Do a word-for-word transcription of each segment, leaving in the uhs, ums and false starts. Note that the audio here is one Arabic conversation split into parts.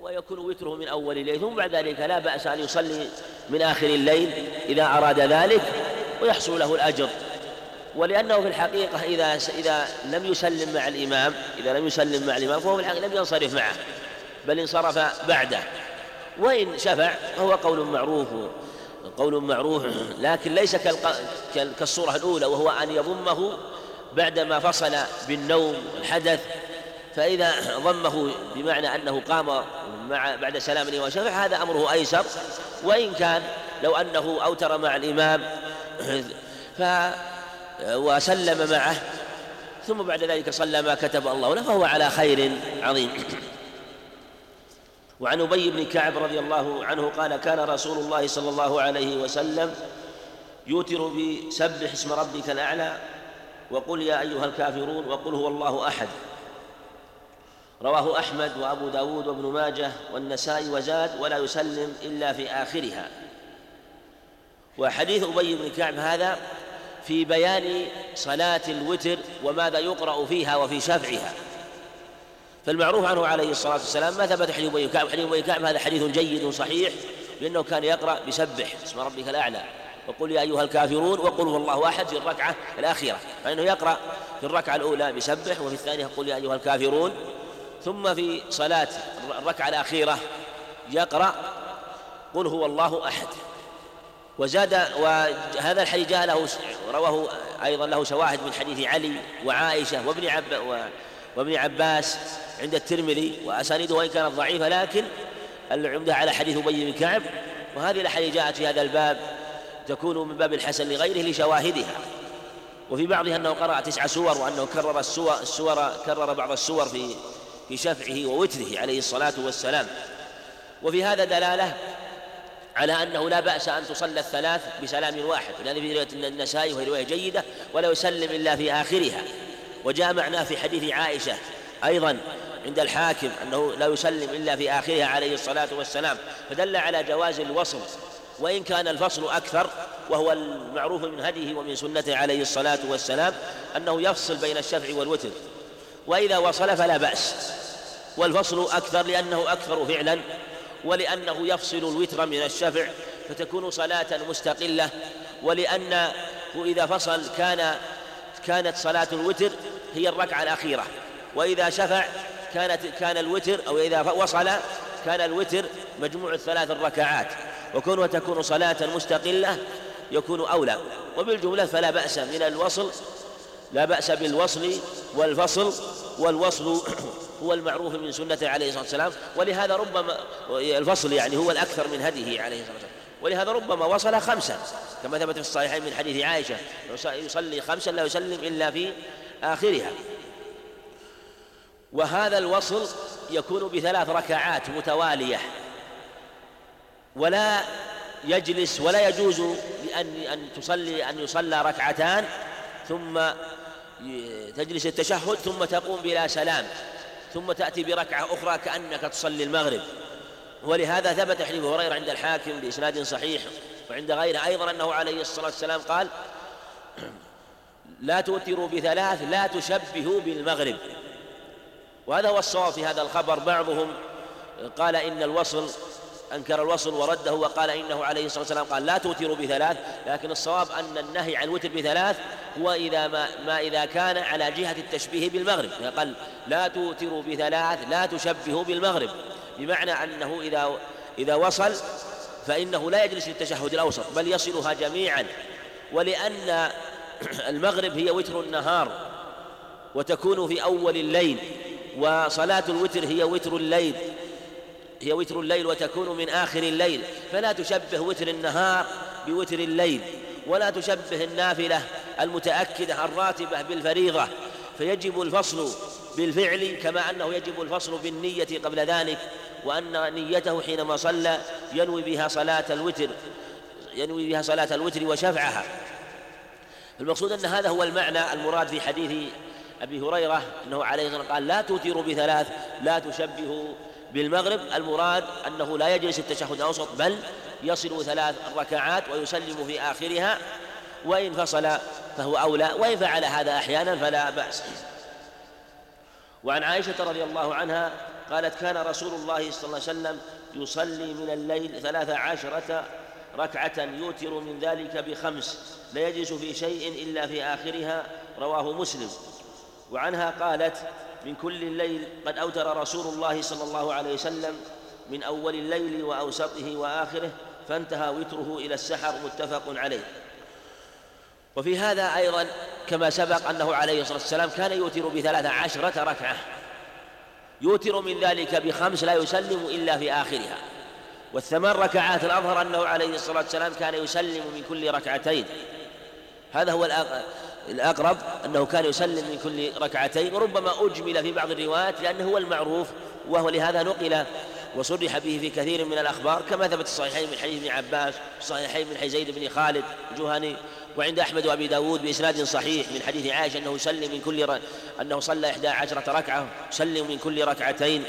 ويكون وتره من أول الليل، ثم بعد ذلك لا بأس أن يصلي من آخر الليل إذا أراد ذلك ويحصل له الأجر. ولأنه في الحقيقة إذا إذا لم يسلم مع الإمام إذا لم يسلم مع الإمام فهو في الحقيقة لم ينصرف معه بل انصرف بعده، وإن شفع فهو قول معروف قول معروف لكن ليس كالصورة الأولى وهو أن يضمه بعدما فصل بالنوم الحدث، فإذا ضمه بمعنى أنه قام مع بعد سلام الإمام وشفع هذا أمره أيسر. وإن كان لو أنه أوتر مع الإمام ف وسلم معه ثم بعد ذلك صلى ما كتب الله له فهو على خير عظيم. وعن أبي بن كعب رضي الله عنه قال كان رسول الله صلى الله عليه وسلم يوتر بسبح اسم ربك الأعلى وقل يا أيها الكافرون وقل هو الله أحد. رواه أحمد وأبو داود وابن ماجه والنسائي وزاد ولا يسلم إلا في آخرها. وحديث أبي بن كعب هذا في بيان صلاة الوتر وماذا يقرأ فيها وفي شفعها، فالمعروف عنه عليه الصلاة والسلام ما ثبت حديث أبي كعب. حديث أبي كعب هذا حديث جيد صحيح لأنه كان يقرأ بسبح اسم ربك الأعلى وقل يا أيها الكافرون وقل هو الله أحد في الركعة الأخيرة، فإنه يقرأ في الركعة الأولى بسبح وفي الثانية قل يا أيها الكافرون، ثم في صلاة الركعة الأخيرة يقرأ قل هو الله أحد. وزاد وهذا الحديث جاء له رواه أيضا له شواهد من حديث علي وعائشة وابن عب وابن عباس عند الترمذي وأسانيده وإن كانت ضعيفة لكن العمدة على حديث أبي بن كعب. وهذه الأحاديث جاءت في هذا الباب تكون من باب الحسن لغيره لشواهدها. وفي بعضها أنه قرأ تسع سور وأنه كرر السور, السور كرر بعض السور في في شفعه ووتره عليه الصلاة والسلام. وفي هذا دلالة على أنه لا بأس أن تصلى الثلاث بسلام واحد، لأن في رواية النسائي وهي رواية جيدة ولا يسلم إلا في آخرها. وجاء معناه في حديث عائشة أيضا عند الحاكم أنه لا يسلم إلا في آخرها عليه الصلاة والسلام، فدل على جواز الوصل وإن كان الفصل أكثر، وهو المعروف من هديه ومن سنته عليه الصلاة والسلام أنه يفصل بين الشفع والوتر، وإذا وصل فلا بأس. والفصل أكثر لأنه أكثر فعلا ولأنه يفصل الوتر من الشفع فتكون صلاة مستقلة، ولأنه إذا فصل كان كانت صلاة الوتر هي الركعة الأخيرة، وإذا شفع كانت كان الوتر أو إذا وصل كان الوتر مجموع الثلاث الركعات، وكونها تكون صلاة مستقلة يكون أولى. وبالجملة فلا بأس من الوصل لا بأس بالوصل والفصل، والوصل هو المعروف من سنته عليه الصلاة والسلام، ولهذا ربما الفصل يعني هو الأكثر من هديه عليه الصلاة والسلام، ولهذا ربما وصل خمسا كما ثبت في الصحيحين من حديث عائشة يصلي خمسا لا يسلم إلا في آخرها. وهذا الوصل يكون بثلاث ركعات متوالية، ولا يجلس ولا يجوز لأن أن تصلي أن يصلى ركعتان ثم تجلس التشهد ثم تقوم بلا سلام ثم تأتي بركعة أخرى كأنك تصلي المغرب. ولهذا ثبت حديث هريرة عند الحاكم بإسناد صحيح وعند غيره أيضا أنه عليه الصلاة والسلام قال لا توتروا بثلاث لا تشبهوا بالمغرب. وهذا هو الصواب في هذا الخبر. بعضهم قال إن الوصل أنكر الوصل ورده وقال إنه عليه الصلاة والسلام قال لا توتروا بثلاث، لكن الصواب أن النهي عن الوتر بثلاث هو إذا ما, ما إذا كان على جهة التشبيه بالمغرب، قال لا توتروا بثلاث لا تشبهوا بالمغرب، بمعنى أنه إذا إذا وصل فإنه لا يجلس للتشهد الأوسط بل يصلها جميعا، ولأن المغرب هي وتر النهار وتكون في أول الليل، وصلاة الوتر هي وتر الليل هي وتر الليل وتكون من آخر الليل، فلا تشبه وتر النهار بوتر الليل، ولا تشبه النافلة المتأكدة الراتبة بالفريضة، فيجب الفصل بالفعل كما أنه يجب الفصل بالنية قبل ذلك، وأن نيته حينما صلى ينوي بها صلاة الوتر ينوي بها صلاة الوتر وشفعها. المقصود أن هذا هو المعنى المراد في حديث أبي هريرة أنه عليه الصلاة والسلام قال لا توتروا بثلاث لا تشبهوا بالمغرب، المراد أنه لا يجلس التشهد الأوسط بل يصل ثلاث ركعات ويسلم في آخرها، وإن فصل فهو أولى، وإن فعل هذا أحيانا فلا بأس. وعن عائشة رضي الله عنها قالت كان رسول الله صلى الله عليه وسلم يصلي من الليل ثلاث عشرة ركعة يوتر من ذلك بخمس لا يجلس في شيء إلا في آخرها، رواه مسلم. وعنها قالت من كل الليل قد أوتر رسول الله صلى الله عليه وسلم من أول الليل وأوسطه وآخره فانتهى وتره إلى السحر، متفق عليه. وفي هذا أيضا كما سبق أنه عليه الصلاة والسلام كان يوتر بثلاث عشرة ركعة، يوتر من ذلك بخمس لا يسلم إلا في آخرها. والثمان ركعات الأظهر أنه عليه الصلاة والسلام كان يسلم من كل ركعتين، هذا هو الأقرب أنه كان يسلم من كل ركعتين، وربما أجمل في بعض الروايات لأنه هو المعروف، وهو لهذا نقل وصرح به في كثير من الأخبار كما ثبت الصحيحين من حديث ابن عباس، الصحيحين من حديث زيد بن خالد الجهني، وعند أحمد وأبي داود بإسناد صحيح من حديث عائشة أنه يسلم من كل ر... أنه صلى إحدى عشرة ركعة يسلم من كل ركعتين.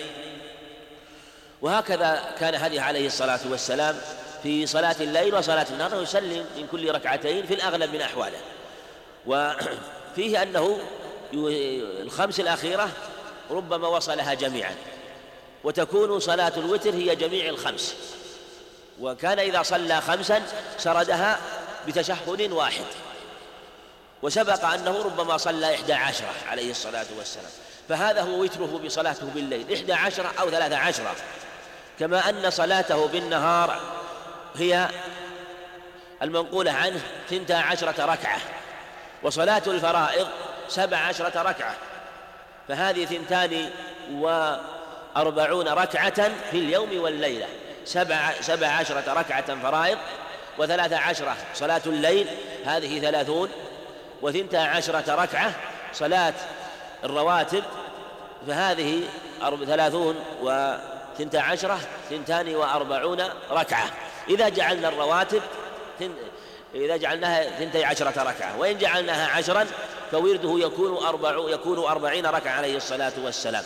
وهكذا كان هديه عليه الصلاة والسلام في صلاة الليل وصلاة النهار يسلم من كل ركعتين في الأغلب من أحواله. وفيه أنه الخمس الأخيرة ربما وصلها جميعا، وتكون صلاة الوتر هي جميع الخمس، وكان إذا صلى خمسا سردها بتشهد واحد. وسبق أنه ربما صلى إحدى عشرة عليه الصلاة والسلام، فهذا هو وتره بصلاته بالليل إحدى عشرة أو ثلاثة عشرة، كما أن صلاته بالنهار هي المنقولة عنه ثنتا عشرة ركعة، وصلاة الفرائض سبع عشرة ركعة، فهذه ثنتان وأربعون ركعة في اليوم والليلة، سبع, سبع عشرة ركعة فرائض وثلاثة عشرة صلاة الليل، هذه ثلاثون، وثنتا عشرة ركعة صلاة الرواتب، فهذه ثلاثون وثنتا عشرة ثنتان وأربعون ركعة. إذا جعلنا الرواتب إذا جعلناها ثنتي عشرة ركعة، وإن جعلناها عشرا فورده يكون أربع يكون أربعين ركعة عليه الصلاة والسلام.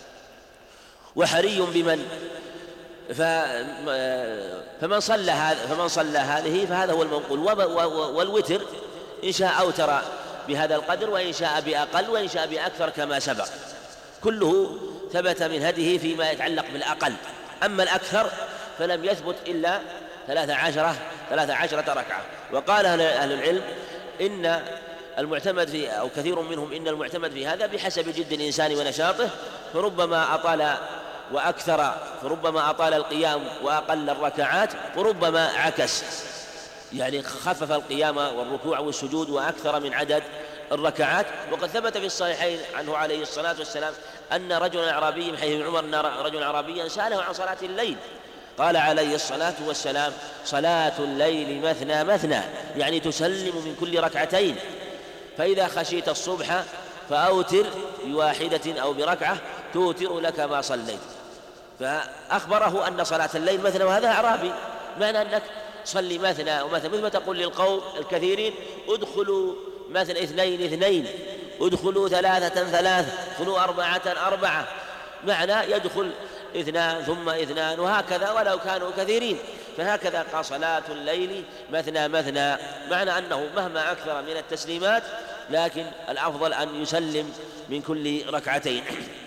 وحري بمن فمن صلى هذا فمن صلى هذه فهذا هو المنقول. والوتر إن شاء أوتر بهذا القدر، وإن شاء بأقل، وإن شاء بأكثر كما سبق، كله ثبت من هديه فيما يتعلق بالأقل. أما الأكثر فلم يثبت إلا ثلاث عشرة ثلاث عشرة ركعة. وقال أهل العلم إن المعتمد في أو كثير منهم إن المعتمد في هذا بحسب جد الإنسان ونشاطه، فربما أطال وأكثر، فربما أطال القيام وأقل الركعات، وربما عكس، يعني خفف القيام والركوع والسجود وأكثر من عدد الركعات. وقد ثبت في الصحيحين عنه عليه الصلاة والسلام أن رجلا أعرابيا، حيث عمر أن رجلا أعرابيا سأله عن صلاة الليل، قال عليه الصلاة والسلام صلاة الليل مثنى مثنى، يعني تسلم من كل ركعتين، فإذا خشيت الصبح فأوتر بواحدة أو بركعة توتر لك ما صليت. فأخبره أن صلاة الليل مثنى، وهذا أعرابي، معنى أنك صلي مثنى ومثنى، مثل ما تقول للقوم الكثيرين ادخلوا مثنى اثنين اثنين، ادخلوا ثلاثة ثلاثة، ادخلوا أربعة أربعة، معنى يدخل اثنان ثم اثنان، وهكذا ولو كانوا كثيرين. فهكذا قال صلاة الليل مثنى مثنى، معنى أنه مهما أكثر من التسليمات لكن الأفضل أن يسلم من كل ركعتين.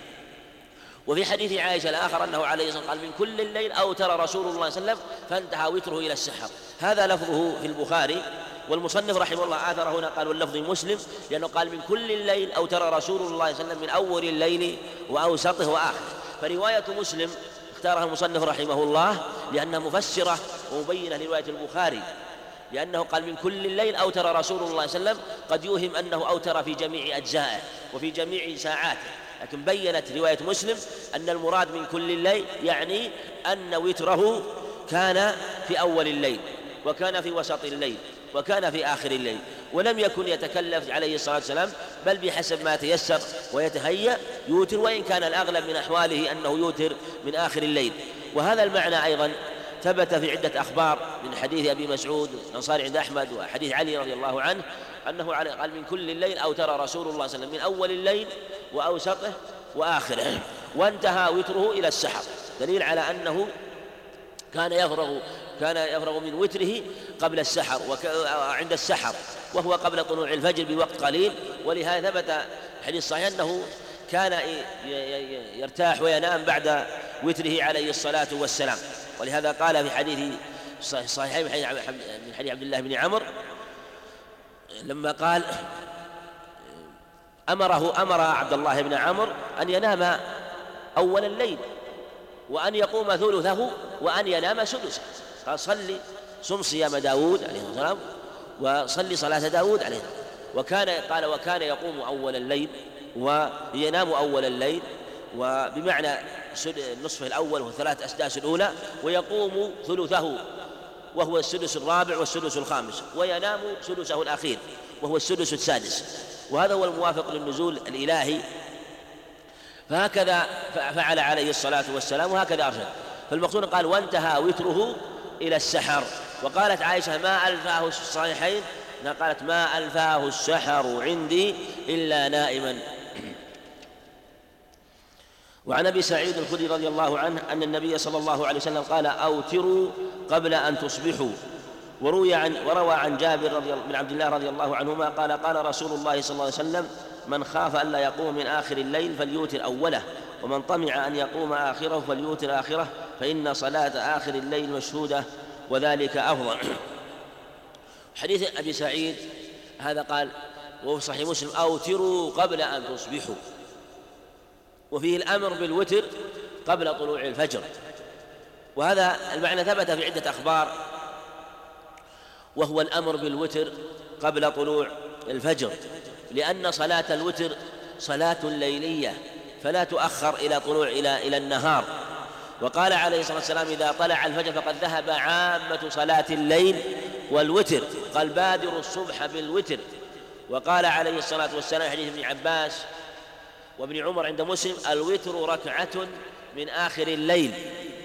وفي حديث عائشة الآخر أنه عليه الصلاة والسلام قال من كل الليل أوتر رسول الله صلى الله عليه وسلم فانتهى وتره إلى السحر، هذا لفظه في البخاري. والمصنف رحمه الله آثر هنا قال واللفظ مسلم، لأنه قال من كل الليل أوتر رسول الله صلى الله عليه وسلم من أول الليل وأوسطه وآخره. فرواية مسلم اختارها المصنف رحمه الله لأنها مفسرة ومبينة لرواية البخاري، لأنه قال من كل الليل أوتر رسول الله صلى الله عليه وسلم، قد يوهم أنه أوتر في جميع أجزائه وفي جميع ساعاته، لكن بيّنت رواية مسلم أن المراد من كل الليل يعني أن وتره كان في أول الليل، وكان في وسط الليل، وكان في آخر الليل، ولم يكن يتكلف عليه الصلاة والسلام، بل بحسب ما تيسر ويتهيأ يوتر، وإن كان الأغلب من أحواله أنه يوتر من آخر الليل. وهذا المعنى أيضا ثبت في عدة أخبار من حديث أبي مسعود الأنصاري عند أحمد، وحديث علي رضي الله عنه أنه قال من كل الليل أوتر رسول الله صلى الله عليه وسلم من أول الليل وأوسطه وآخره، وانتهى وتره إلى السحر، دليل على أنه كان يفرغ كان يفرغ من وتره قبل السحر وعند السحر، وهو قبل طلوع الفجر بوقت قليل. ولهذا ثبت حديث صحيح أنه كان يرتاح وينام بعد وتره عليه الصلاة والسلام. ولهذا قال في حديث صحيح من حديث عبد الله بن عمرو لما قال أمره أمر عبد الله بن عمرو أن ينام أول الليل وأن يقوم ثلثه وأن ينام سدسه. قال صلي صم صيام داود عليه السلام وصلي صلاة داود عليه السلام. وكان قال وكان يقوم أول الليل وينام أول الليل وبمعنى النصف الأول والثلاث أسداس الأولى، ويقوم ثلثه وهو السدس الرابع والسدس الخامس، وينام سدسه الأخير وهو السدس السادس. وهذا هو الموافق للنزول الإلهي. فهكذا فعل عليه الصلاة والسلام وهكذا أرشد. فالمقصود قال وانتهى وتره إلى السحر. وقالت عائشة ما ألفاه الصحيحين قالت ما ألفاه السحر عندي إلا نائما. وعن أبي سعيد الخدري رضي الله عنه أن النبي صلى الله عليه وسلم قال أوتروا قبل أن تصبحوا. وروي عن وروى عن جابر رضي بن عبد الله رضي الله عنهما قال قال رسول الله صلى الله عليه وسلم من خاف ألا يقوم من آخر الليل فليوتر أوله ومن طمع أن يقوم آخره فليوتر آخره فإن صلاة آخر الليل مشهودة وذلك أفضل. حديث أبي سعيد هذا قال وهو صحيح مسلم أوتروا قبل أن تصبحوا، وفيه الأمر بالوتر قبل طلوع الفجر. وهذا المعنى ثبت في عدة أخبار، وهو الأمر بالوتر قبل طلوع الفجر، لأن صلاة الوتر صلاة ليلية فلا تؤخر إلى طلوع إلى إلى النهار. وقال عليه الصلاة والسلام إذا طلع الفجر فقد ذهب عامة صلاة الليل والوتر، قال بادروا الصبح بالوتر. وقال عليه الصلاة والسلام حديث ابن عباس وابن عمر عند مسلم الوتر ركعة من آخر الليل.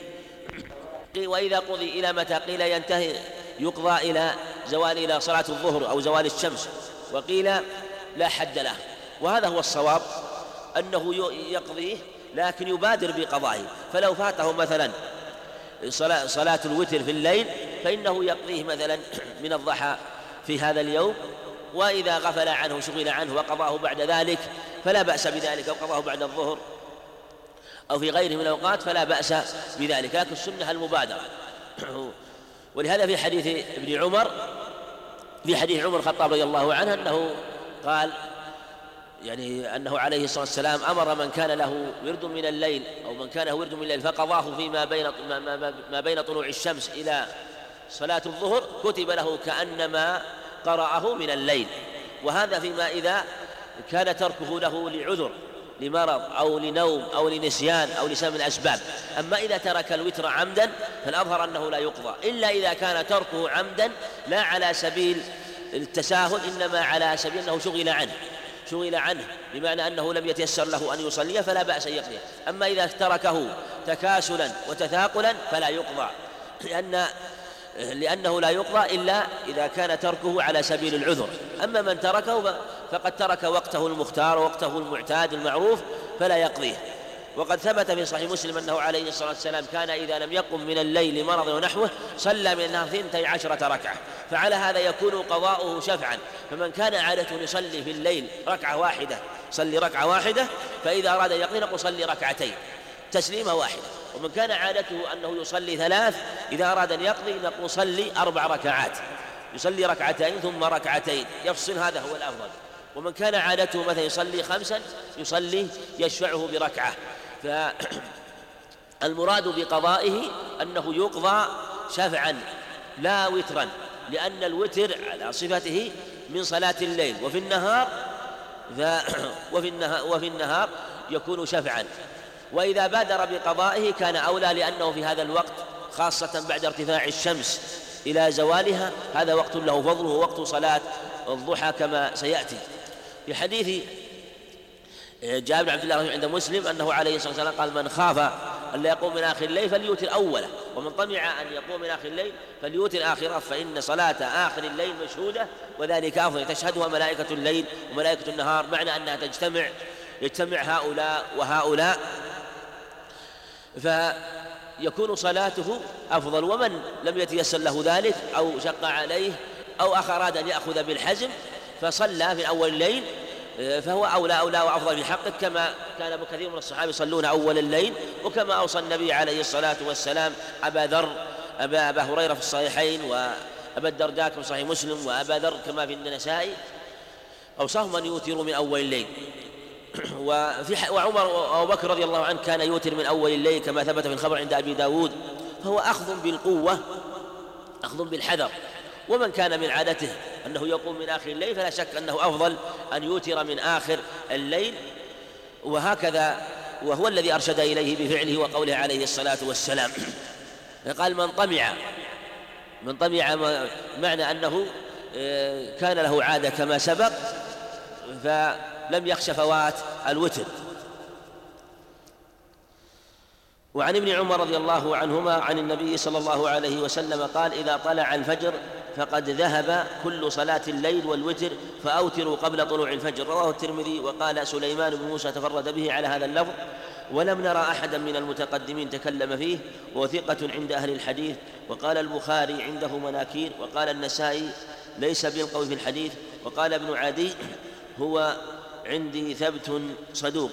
وإذا قضي إلى متى قيل ينتهي يقضى إلى زوال إلى صلاة الظهر أو زوال الشمس، وقيل لا حد له. وهذا هو الصواب أنه يقضيه لكن يبادر بقضائه. فلو فاته مثلا صلاة الوتر في الليل فإنه يقضيه مثلا من الضحى في هذا اليوم، وإذا غفل عنه شغل عنه وقضاه بعد ذلك فلا بأس بذلك، أو قضاه بعد الظهر أو في غيره من الأوقات فلا بأس بذلك، لكن السنة المبادرة. ولهذا في حديث ابن عمر في حديث عمر الخطاب رضي الله عنه أنه قال يعني أنه عليه الصلاة والسلام أمر من كان له ورد من الليل أو من كان له ورد من الليل فقضاه فيما بين ما بين طلوع الشمس إلى صلاة الظهر كتب له كأنما قرأه من الليل. وهذا فيما إذا كان تركه له لعذر لمرض أو لنوم أو لنسيان أو لسبب من الأسباب. أما إذا ترك الوتر عمدا فالأظهر أنه لا يقضى، إلا إذا كان تركه عمدا لا على سبيل التساهل إنما على سبيل أنه شغل عنه شغل عنه بمعنى أنه لم يتيسر له أن يصلي فلا بأس أن يقضيه. أما إذا تركه تكاسلا وتثاقلا فلا يقضى، لأن لأنه لا يقضى إلا إذا كان تركه على سبيل العذر. أما من تركه فقد ترك وقته المختار ووقته المعتاد المعروف فلا يقضيه. وقد ثبت في صحيح مسلم أنه عليه الصلاة والسلام كان إذا لم يقم من الليل مرض ونحوه صلى من النهار ثنتي عشرة ركعة، فعلى هذا يكون قضاؤه شفعا. فمن كان عادته يصلي في الليل ركعة واحدة صلي ركعة واحدة، فإذا أراد أن يقضي نقول صلي ركعتين تسليمة واحدة. ومن كان عادته أنه يصلي ثلاث إذا أراد أن يقضي نقول صلي أربع ركعات، يصلي ركعتين ثم ركعتين يفصل، هذا هو الأفضل. ومن كان عادته مثلا يصلي خمسا يصلي يشفعه بركعة. فالمراد بقضائه أنه يقضى شفعا لا وترا، لأن الوتر على صفته من صلاة الليل وفي النهار وفي النهار, وفي النهار يكون شفعا. وإذا بادر بقضائه كان أولى، لأنه في هذا الوقت خاصة بعد ارتفاع الشمس إلى زوالها هذا وقت له فضله وقت صلاة الضحى كما سيأتي. في حديث جابر بن عبد الله عند مسلم أنه عليه الصلاة والسلام قال من خاف أن لا يقوم من آخر الليل فليوتر أوله ومن طمع أن يقوم من آخر الليل فليوتر آخره فإن صلاة آخر الليل مشهودة وذلك أفضل تشهدها ملائكة الليل وملائكة النهار، معنى أنها تجتمع يجتمع هؤلاء وهؤلاء فيكون صلاته أفضل. ومن لم يتيسر له ذلك أو شق عليه أو أراد أن يأخذ بالحزم فصلى في أول الليل فهو أولى أولى وأفضل في حقك، كما كان أبو كثير من الصحابة يصلون أول الليل، وكما أوصى النبي عليه الصلاة والسلام أبا ذر أبا, أبا هريرة في الصحيحين، وأبا الدرداء في صحيح مسلم، وأبا ذر كما في النسائي أوصاهم أن يوتروا من أول الليل. وفي وعمر وأبو بكر رضي الله عنه كان يوتر من أول الليل كما ثبت في الخبر عند أبي داود. فهو أخذ بالقوة، أخذ بالحذر. ومن كان من عادته أنه يقوم من آخر الليل فلا شك أنه أفضل أن يوتر من آخر الليل، وهكذا وهو الذي أرشد إليه بفعله وقوله عليه الصلاة والسلام. قال من طمع من طمع معنى أنه كان له عادة كما سبق فلم يخش فوات الوتر. وعن ابن عمر رضي الله عنهما عن النبي صلى الله عليه وسلم قال إذا طلع الفجر فقد ذهب كل صلاة الليل والوتر فأوتروا قبل طلوع الفجر. رواه الترمذي. وقال سليمان بن موسى تفرد به على هذا اللفظ، ولم نرى أحدا من المتقدمين تكلم فيه، وثقة عند أهل الحديث. وقال البخاري عنده مناكير. وقال النسائي ليس بالقوي في الحديث. وقال ابن عدي هو عندي ثبت صدوق.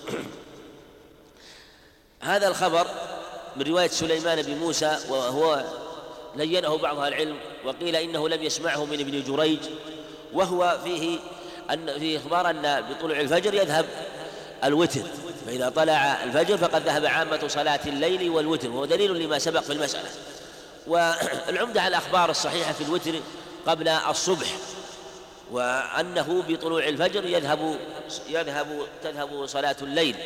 هذا الخبر من رواية سليمان بن موسى، وهو لينه بعض أهل العلم، وقيل إنه لم يسمعه من ابن جريج، وهو فيه أن فيه إخبار أن بطلوع الفجر يذهب الوتر، فإذا طلع الفجر فقد ذهب عامة صلاة الليل والوتر، وهو دليل لما سبق في المسألة. والعمدة على الأخبار الصحيحة في الوتر قبل الصبح، وأنه بطلوع الفجر يذهب يذهب تذهب صلاة الليل.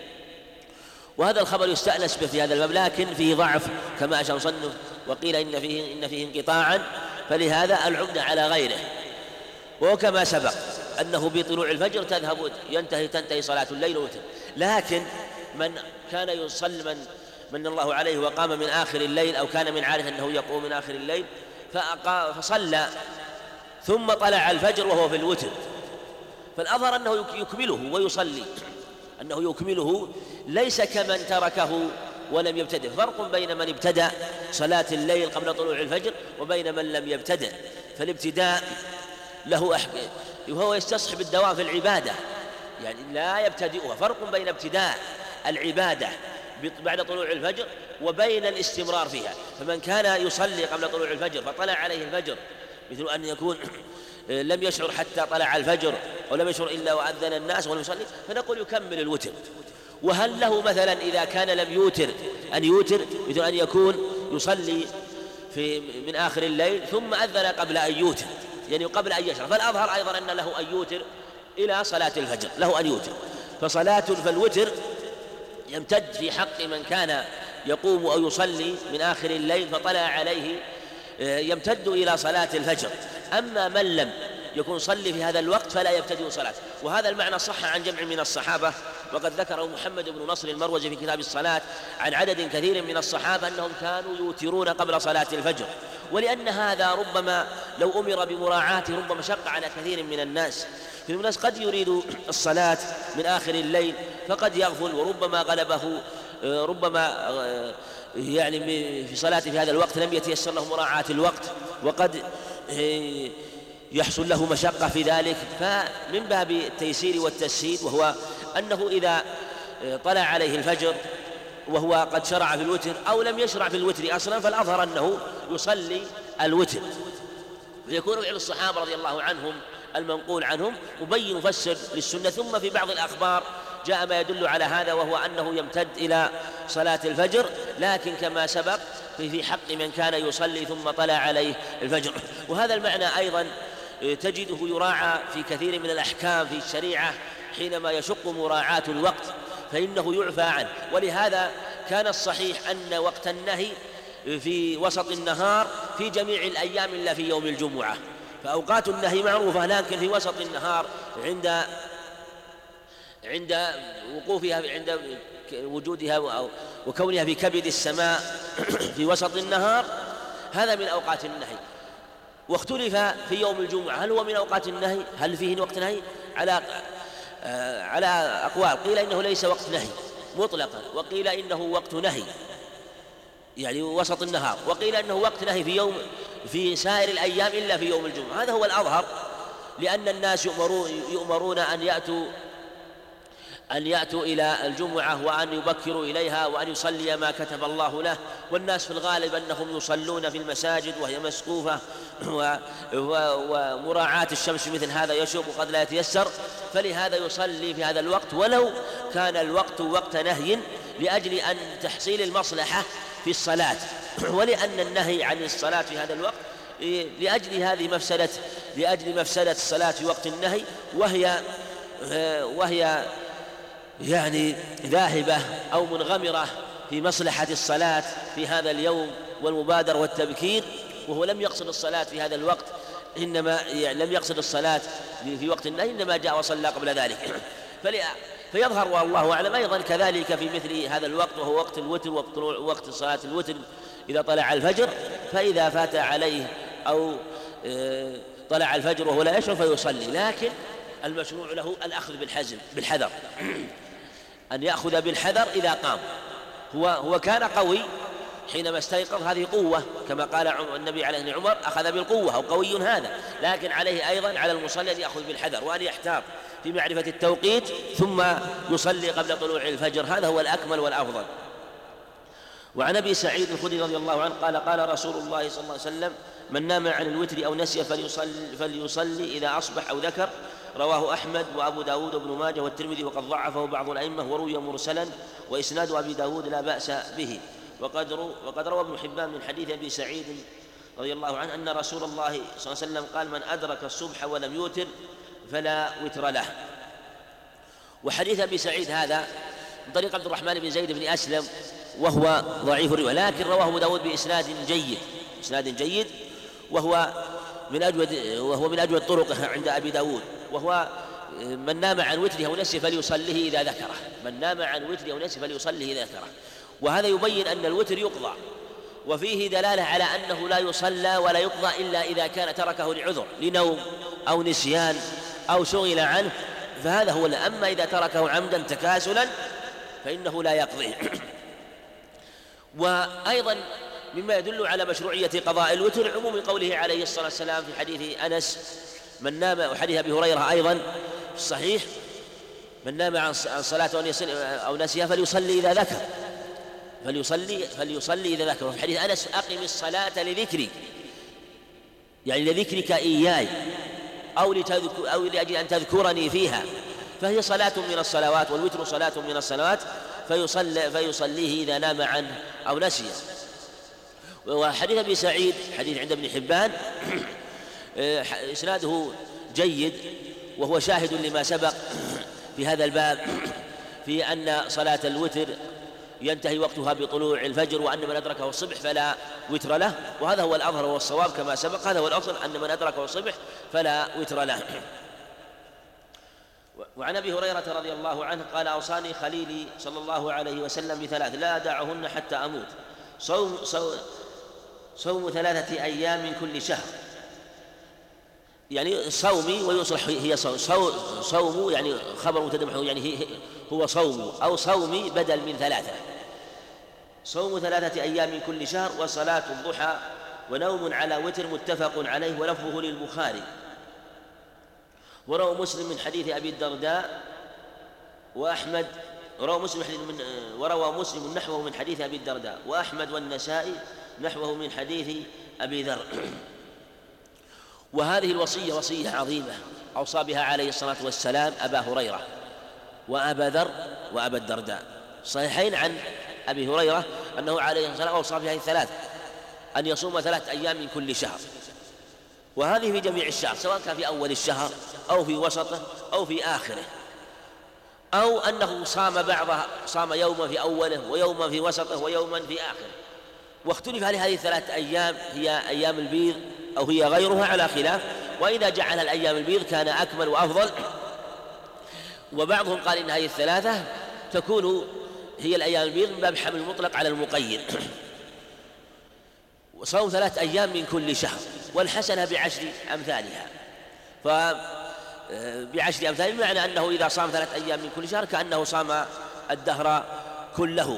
وهذا الخبر يستأنس به في هذا الباب، لكن فيه ضعف كما أشار مصنف، وقيل إن فيه إن فيه انقطاعا، فلهذا العمدة على غيره. وكما سبق أنه بطلوع الفجر تذهب ينتهي تنتهي صلاة الليل والوتر. لكن من كان يصلي من من الله عليه وقام من آخر الليل، أو كان من عادة أنه يقوم من آخر الليل فصلى ثم طلع الفجر وهو في الوتر، فالأظهر أنه يكمله ويصلي، أنه يكمله ليس كمن تركه ولم يبتدئ. فرق بين من ابتدأ صلاة الليل قبل طلوع الفجر وبين من لم يبتدئ. فالابتداء له أحكام، وهو يستصحب الدوام في العبادة، يعني لا يبتدئها. فرق بين ابتداء العبادة بعد طلوع الفجر وبين الاستمرار فيها. فمن كان يصلي قبل طلوع الفجر فطلع عليه الفجر، مثل أن يكون لم يشعر حتى طلع الفجر، أو لم يشعر إلا وأذن الناس ولم يصلي، فنقول يكمل الوتر. وهل له مثلا إذا كان لم يوتر أن يوتر، مثل أن يكون يصلي في من آخر الليل ثم أذن قبل أن يوتر، يعني قبل أن يشعر، فالأظهر أيضا أن له أن يوتر إلى صلاة الفجر، له أن يوتر. فصلاة فالوتر يمتد في حق من كان يقوم أو يصلي من آخر الليل فطلع عليه، يمتد إلى صلاة الفجر. أما من لم يكون صلي في هذا الوقت فلا يبتدئ صلاة. وهذا المعنى صح عن جمع من الصحابة، وقد ذكره محمد بن نصر المروزي في كتاب الصلاة عن عدد كثير من الصحابة أنهم كانوا يوترون قبل صلاة الفجر. ولأن هذا ربما لو أمر بمراعاته ربما شق على كثير من الناس. في الناس قد يريد الصلاة من آخر الليل فقد يغفل، وربما غلبه ربما يعني في صلاته في هذا الوقت لم يتيسر له مراعاة الوقت، وقد يحصل له مشقة في ذلك. فمن باب التيسير والتسهيل، وهو أنه إذا طلع عليه الفجر وهو قد شرع في الوتر أو لم يشرع في الوتر أصلا، فالأظهر أنه يصلي الوتر. ويكون فعل الصحابة رضي الله عنهم المنقول عنهم مبين مفسر للسنة. ثم في بعض الأخبار جاء ما يدل على هذا، وهو أنه يمتد إلى صلاة الفجر، لكن كما سبق في حق من كان يصلي ثم طلع عليه الفجر. وهذا المعنى أيضا تجده يراعى في كثير من الأحكام في الشريعة، حينما يشق مراعاة الوقت فإنه يعفى عنه. ولهذا كان الصحيح أن وقت النهي في وسط النهار في جميع الأيام إلا في يوم الجمعة. فأوقات النهي معروفة، لكن في وسط النهار عند عند وقوفها عند وجودها وكونها في كبد السماء في وسط النهار، هذا من أوقات النهي. واختلف في يوم الجمعة هل هو من أوقات النهي، هل فيه وقت نهي، على على أقوال. قيل إنه ليس وقت نهي مطلقا، وقيل إنه وقت نهي يعني وسط النهار، وقيل إنه وقت نهي في يوم في سائر الأيام إلا في يوم الجمعة. هذا هو الأظهر لأن الناس يؤمرون, يؤمرون أن يأتوا أن يأتوا إلى الجمعة وأن يبكروا إليها وأن يصلي ما كتب الله له، والناس في الغالب أنهم يصلون في المساجد وهي مسقوفة، ومراعاة الشمس مثل هذا يشق وقد لا يتيسر، فلهذا يصلي في هذا الوقت ولو كان الوقت وقت نهي لأجل أن تحصيل المصلحة في الصلاة، ولأن النهي عن الصلاة في هذا الوقت لأجل هذه مفسدة لأجل مفسدة الصلاة في وقت النهي، وهي وهي يعني ذاهبة أو منغمرة في مصلحة الصلاة في هذا اليوم والمبادرة والتبكير، وهو لم يقصد الصلاة في هذا الوقت، إنما يعني لم يقصد الصلاة في وقت النهي، إنما جاء وصلى قبل ذلك. فيظهر والله أعلم أيضا كذلك في مثل هذا الوقت، وهو وقت الوتر وطلوع وقت صلاة الوتر إذا طلع الفجر، فإذا فات عليه أو طلع الفجر وهو لا يشعر فيصلي، لكن المشروع له الأخذ بالحزم بالحذر أن يأخذ بالحذر إذا قام. هو هو كان قوي حينما استيقظ، هذه قوة كما قال النبي عليه الصلاة والسلام عمر أخذ بالقوة أو قوي هذا، لكن عليه أيضا على المصلي أن يأخذ بالحذر وأن يحتاط في معرفة التوقيت ثم يصلي قبل طلوع الفجر، هذا هو الأكمل والأفضل. وعن أبي سعيد الخدري رضي الله عنه قال قال رسول الله صلى الله عليه وسلم: من نام عن الوتر أو نسي فليصلي, فليصلي إذا أصبح أو ذكر. رواه أحمد وأبو داود وابن ماجه والترمذي، وقد ضعفه بعض الأئمة وروي مرسلا وإسناد أبي داود لا بأس به. وقد, رو وقد روى ابن حبان من حديث أبي سعيد رضي الله عنه أن رسول الله صلى الله عليه وسلم قال: من أدرك الصبح ولم يوتر فلا وتر له. وحديث أبي سعيد هذا من طريق عبد الرحمن بن زيد بن أسلم وهو ضعيف الرواية، لكن رواه أبو داود بإسناد جيد إسناد جيد وهو من أجود وهو من أجود طرقه عند أبي داود، وهو من نام عن وتره أو نسيه فليصليه إذا ذكره من نام عن وتره أو نسيه فليصليه إذا ذكره. وهذا يبين أن الوتر يقضى، وفيه دلالة على أنه لا يصلى ولا يقضى إلا إذا كان تركه لعذر، لنوم أو نسيان أو شغل عنه، فهذا هو. أما إذا تركه عمدا تكاسلا فإنه لا يقضي. وأيضا مما يدل على مشروعية قضاء الوتر عموم قوله عليه الصلاة والسلام في حديث أنس من نام، وحديث أبي هريرة أيضا الصحيح: من نام عن صلاة أو نسيها فليصلي إذا ذكر فليصلي فليصلي إذا ذكر. وفي حديث أنس: أقم الصلاة لذكري، يعني لذكرك إياي أو لتذكر أو لأجل أن تذكرني فيها، فهي صلاة من الصلوات، والوتر صلاة من الصلوات، فيصلي فيصليه إذا نام عنه أو نسيه. وحديث أبي سعيد حديث عند ابن حبان إسناده جيد، وهو شاهد لما سبق في هذا الباب في أن صلاة الوتر ينتهي وقتها بطلوع الفجر، وأن من أدركه الصبح فلا وتر له، وهذا هو الأظهر والصواب كما سبق، هذا هو الأصل أن من أدركه الصبح فلا وتر له. وعن أبي هريرة رضي الله عنه قال: أوصاني خليلي صلى الله عليه وسلم بثلاث لا أدعهن حتى أموت: صوم, صوم, صوم ثلاثة أيام من كل شهر، يعني صومي ويصلح هي صوم, صوم يعني خبر متدمح، يعني هو صوم أو صومي بدل من ثلاثة. صوم ثلاثة أيام من كل شهر، وصلاة الضحى، ونوم على وتر، متفق عليه ولفظه للبخاري. وروى مسلم من حديث أبي الدرداء وأحمد وروى مسلم من وروى مسلم نحوه من حديث أبي الدرداء وأحمد والنسائي نحوه من حديث أبي ذر. وهذه الوصية وصية عظيمة أوصى بها عليه الصلاة والسلام أبا هريرة وأبا ذر وأبا الدرداء، صحيحين عن أبي هريرة أنه عليه الصلاة والسلام أوصى بهذه الثلاث: أن يصوم ثلاثة أيام من كل شهر، وهذه في جميع الشهر، سواء كان في أول الشهر أو في وسطه أو في آخره، أو أنه صام بعضها، صام يوما في أوله ويوما في وسطه ويوما في آخره. واختلف هل هذه الثلاثة أيام هي أيام البيض أو هي غيرها على خلاف، وإذا جعلها الأيام البيض كان أكمل وأفضل. وبعضهم قال إن هذه الثلاثة تكون هي الأيام البيض من باب حمل المطلق على المقيد، وصوم ثلاثة أيام من كل شهر، والحسنة بعشر أمثالها، فبعشر أمثال بمعنى أنه إذا صام ثلاثة أيام من كل شهر كأنه صام الدهر كله.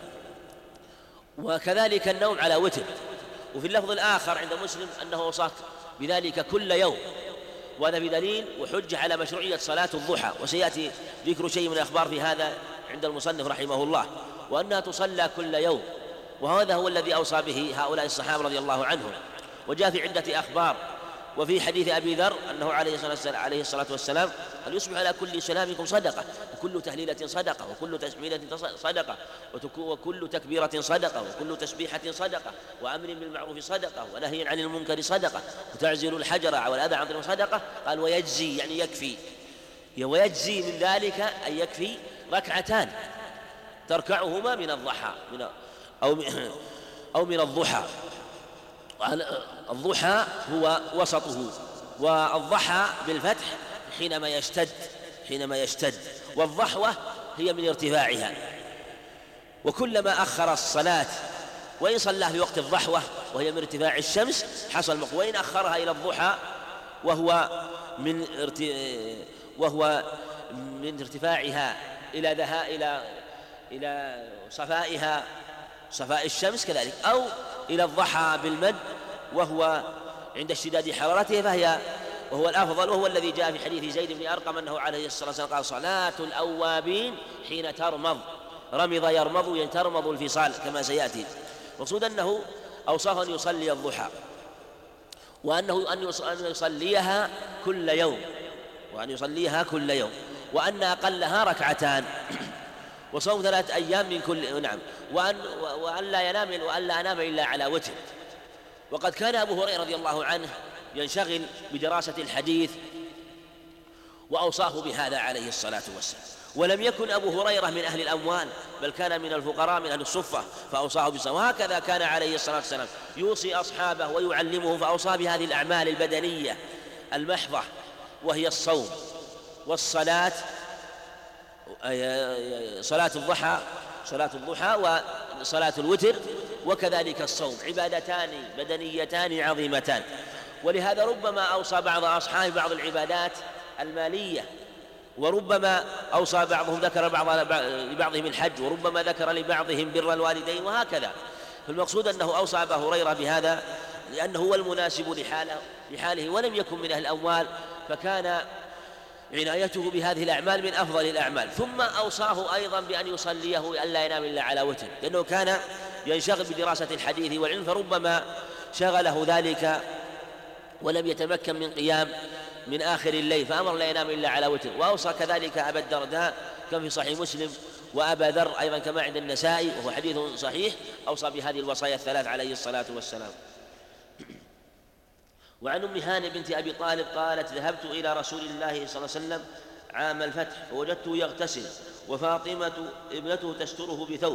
وكذلك النوم على وتر. وفي اللفظ الآخر عند مسلم أنه أوصاك بذلك كل يوم، وهذا بدليل وحجة على مشروعية صلاة الضحى، وسيأتي ذكر شيء من الأخبار في هذا عند المصنف رحمه الله، وأنها تصلى كل يوم، وهذا هو الذي أوصى به هؤلاء الصحابة رضي الله عنهم. وجاء في عدة أخبار، وفي حديث أبي ذر أنه عليه الصلاة والسلام قال: يصبح على كل سلامكم صدقة، وكل تهليلة صدقة، وكل تسميلة صدقة، وكل تكبيرة صدقة، وكل تسبيحة صدقة، وأمر بالمعروف صدقة، ونهي عن المنكر صدقة، وتعزل الحجر والأذى عن طريق صدقة. قال: ويجزي يعني يكفي، ويجزي من ذلك أن يكفي ركعتان تركعهما من الضحى من أو أو من الضحى. الضحى هو وسطه، والضحى بالفتح حينما يشتد حينما يشتد والضحوة هي من ارتفاعها. وكلما أخر الصلاة وإن صلى في وقت الضحوة وهي من ارتفاع الشمس حصل مقبول، وإن أخرها إلى الضحى وهو من وهو من ارتفاعها إلى ذها إلى إلى صفائها صفاء الشمس كذلك، أو إلى الضحى بالمد وهو عند اشتداد حرارته، فهي وهو الأفضل، وهو الذي جاء في حديث زيد بن أرقم أنه عليه الصلاة والسلام قال: صلاة الأوابين حين ترمض، رمض يرمض ترمض الفصال كما سيأتي. مقصود أنه أوصاه أن يصلي الضحى، وأنه أن يصليها كل يوم وأن يصليها كل يوم وأن أقلها ركعتان، وصوم ثلاثة أيام من كل نعم، وأن وأن لا ينام وأن لا أنام إلا على وتر. وقد كان أبو هريرة رضي الله عنه ينشغل بدراسة الحديث وأوصاه بهذا عليه الصلاة والسلام. ولم يكن أبو هريرة من أهل الأموال، بل كان من الفقراء من أهل الصفة، فأوصاه بالصلاة. وهكذا كان عليه الصلاة والسلام يوصي أصحابه ويعلمهم، فأوصى بهذه الأعمال البدنية المحضة، وهي الصوم والصلاة، صلاة الضحى صلاة الضحى وصلاة الوتر، وكذلك الصوم، عبادتان بدنيتان عظيمتان. ولهذا ربما أوصى بعض أصحاب بعض العبادات المالية، وربما أوصى بعضهم ذكر بعض لبعضهم الحج، وربما ذكر لبعضهم بر الوالدين، وهكذا. فالمقصود أنه أوصى أبا هريرة بهذا لأنه هو المناسب لحاله, لحاله ولم يكن من أهل الأموال، فكان عنايته بهذه الأعمال من أفضل الأعمال. ثم أوصاه أيضا بأن يصليه ألا ينام إلا على وتر، لأنه كان ينشغل بدراسة الحديث والعلم، فربما شغله ذلك ولم يتمكن من قيام من آخر الليل، فأمر لا ينام إلا على وتر. وأوصى كذلك أبا الدرداء كما في صحيح مسلم، وأبا ذر أيضا كما عند النسائي وهو حديث صحيح، أوصى بهذه الوصايا الثلاث عليه الصلاة والسلام. وعن أم هانئ بنت أبي طالب قالت: ذهبت إلى رسول الله صلى الله عليه وسلم عام الفتح فوجدته يغتسل وفاطمة ابنته تستره بثوب،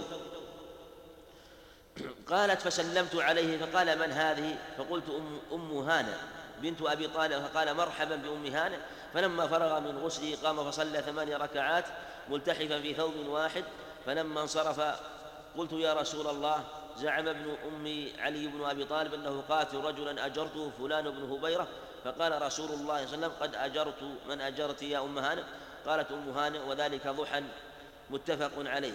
قالت: فسلمت عليه فقال: من هذه؟ فقلت: أم, أم هانئ بنت أبي طالب، فقال: مرحبا بأم هانئ. فلما فرغ من غسله قام فصلى ثمان ركعات ملتحفا في ثوب واحد. فلما انصرف قلت: يا رسول الله، زعم ابن أمي علي بن أبي طالب أنه قاتل رجلا أجرته فلان بن هبيرة. فقال رسول الله صلى الله عليه وسلم: قد أجرت من أجرت يا أم هانئ؟ قالت أم هانئ: وذلك ضحى، متفق عليه.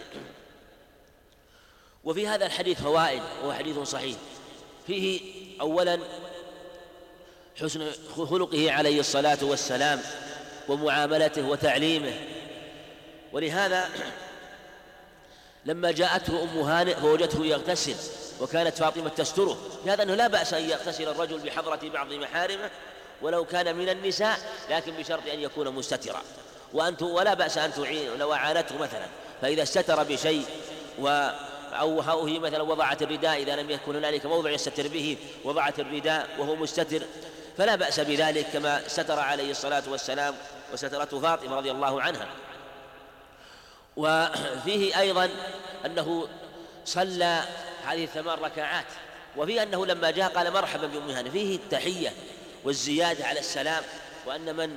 وفي هذا الحديث فوائد، وهو حديث صحيح. فيه أولا حسن خلقه عليه الصلاة والسلام ومعاملته وتعليمه، ولهذا لما جاءته أم هانئ فوجدته يغتسل وكانت فاطمة تستره، لهذا أنه لا بأس أن يغتسل الرجل بحضرة بعض محارمه ولو كان من النساء، لكن بشرط أن يكون مستترا. وأنت ولا بأس أن تعين لو أعانته مثلا، فإذا استتر بشيء و أو هي مثلا وضعت الرداء، إذا لم يكن هنالك موضع يستتر به وضعت الرداء وهو مستتر، فلا بأس بذلك، كما ستر عليه الصلاة والسلام وسترته فاطمة رضي الله عنها. وفيه أيضا أنه صلى هذه الثمان ركعات، وفيه أنه لما جاء قال: مرحبا بأم هانئ. فيه التحية والزيادة على السلام، وأن من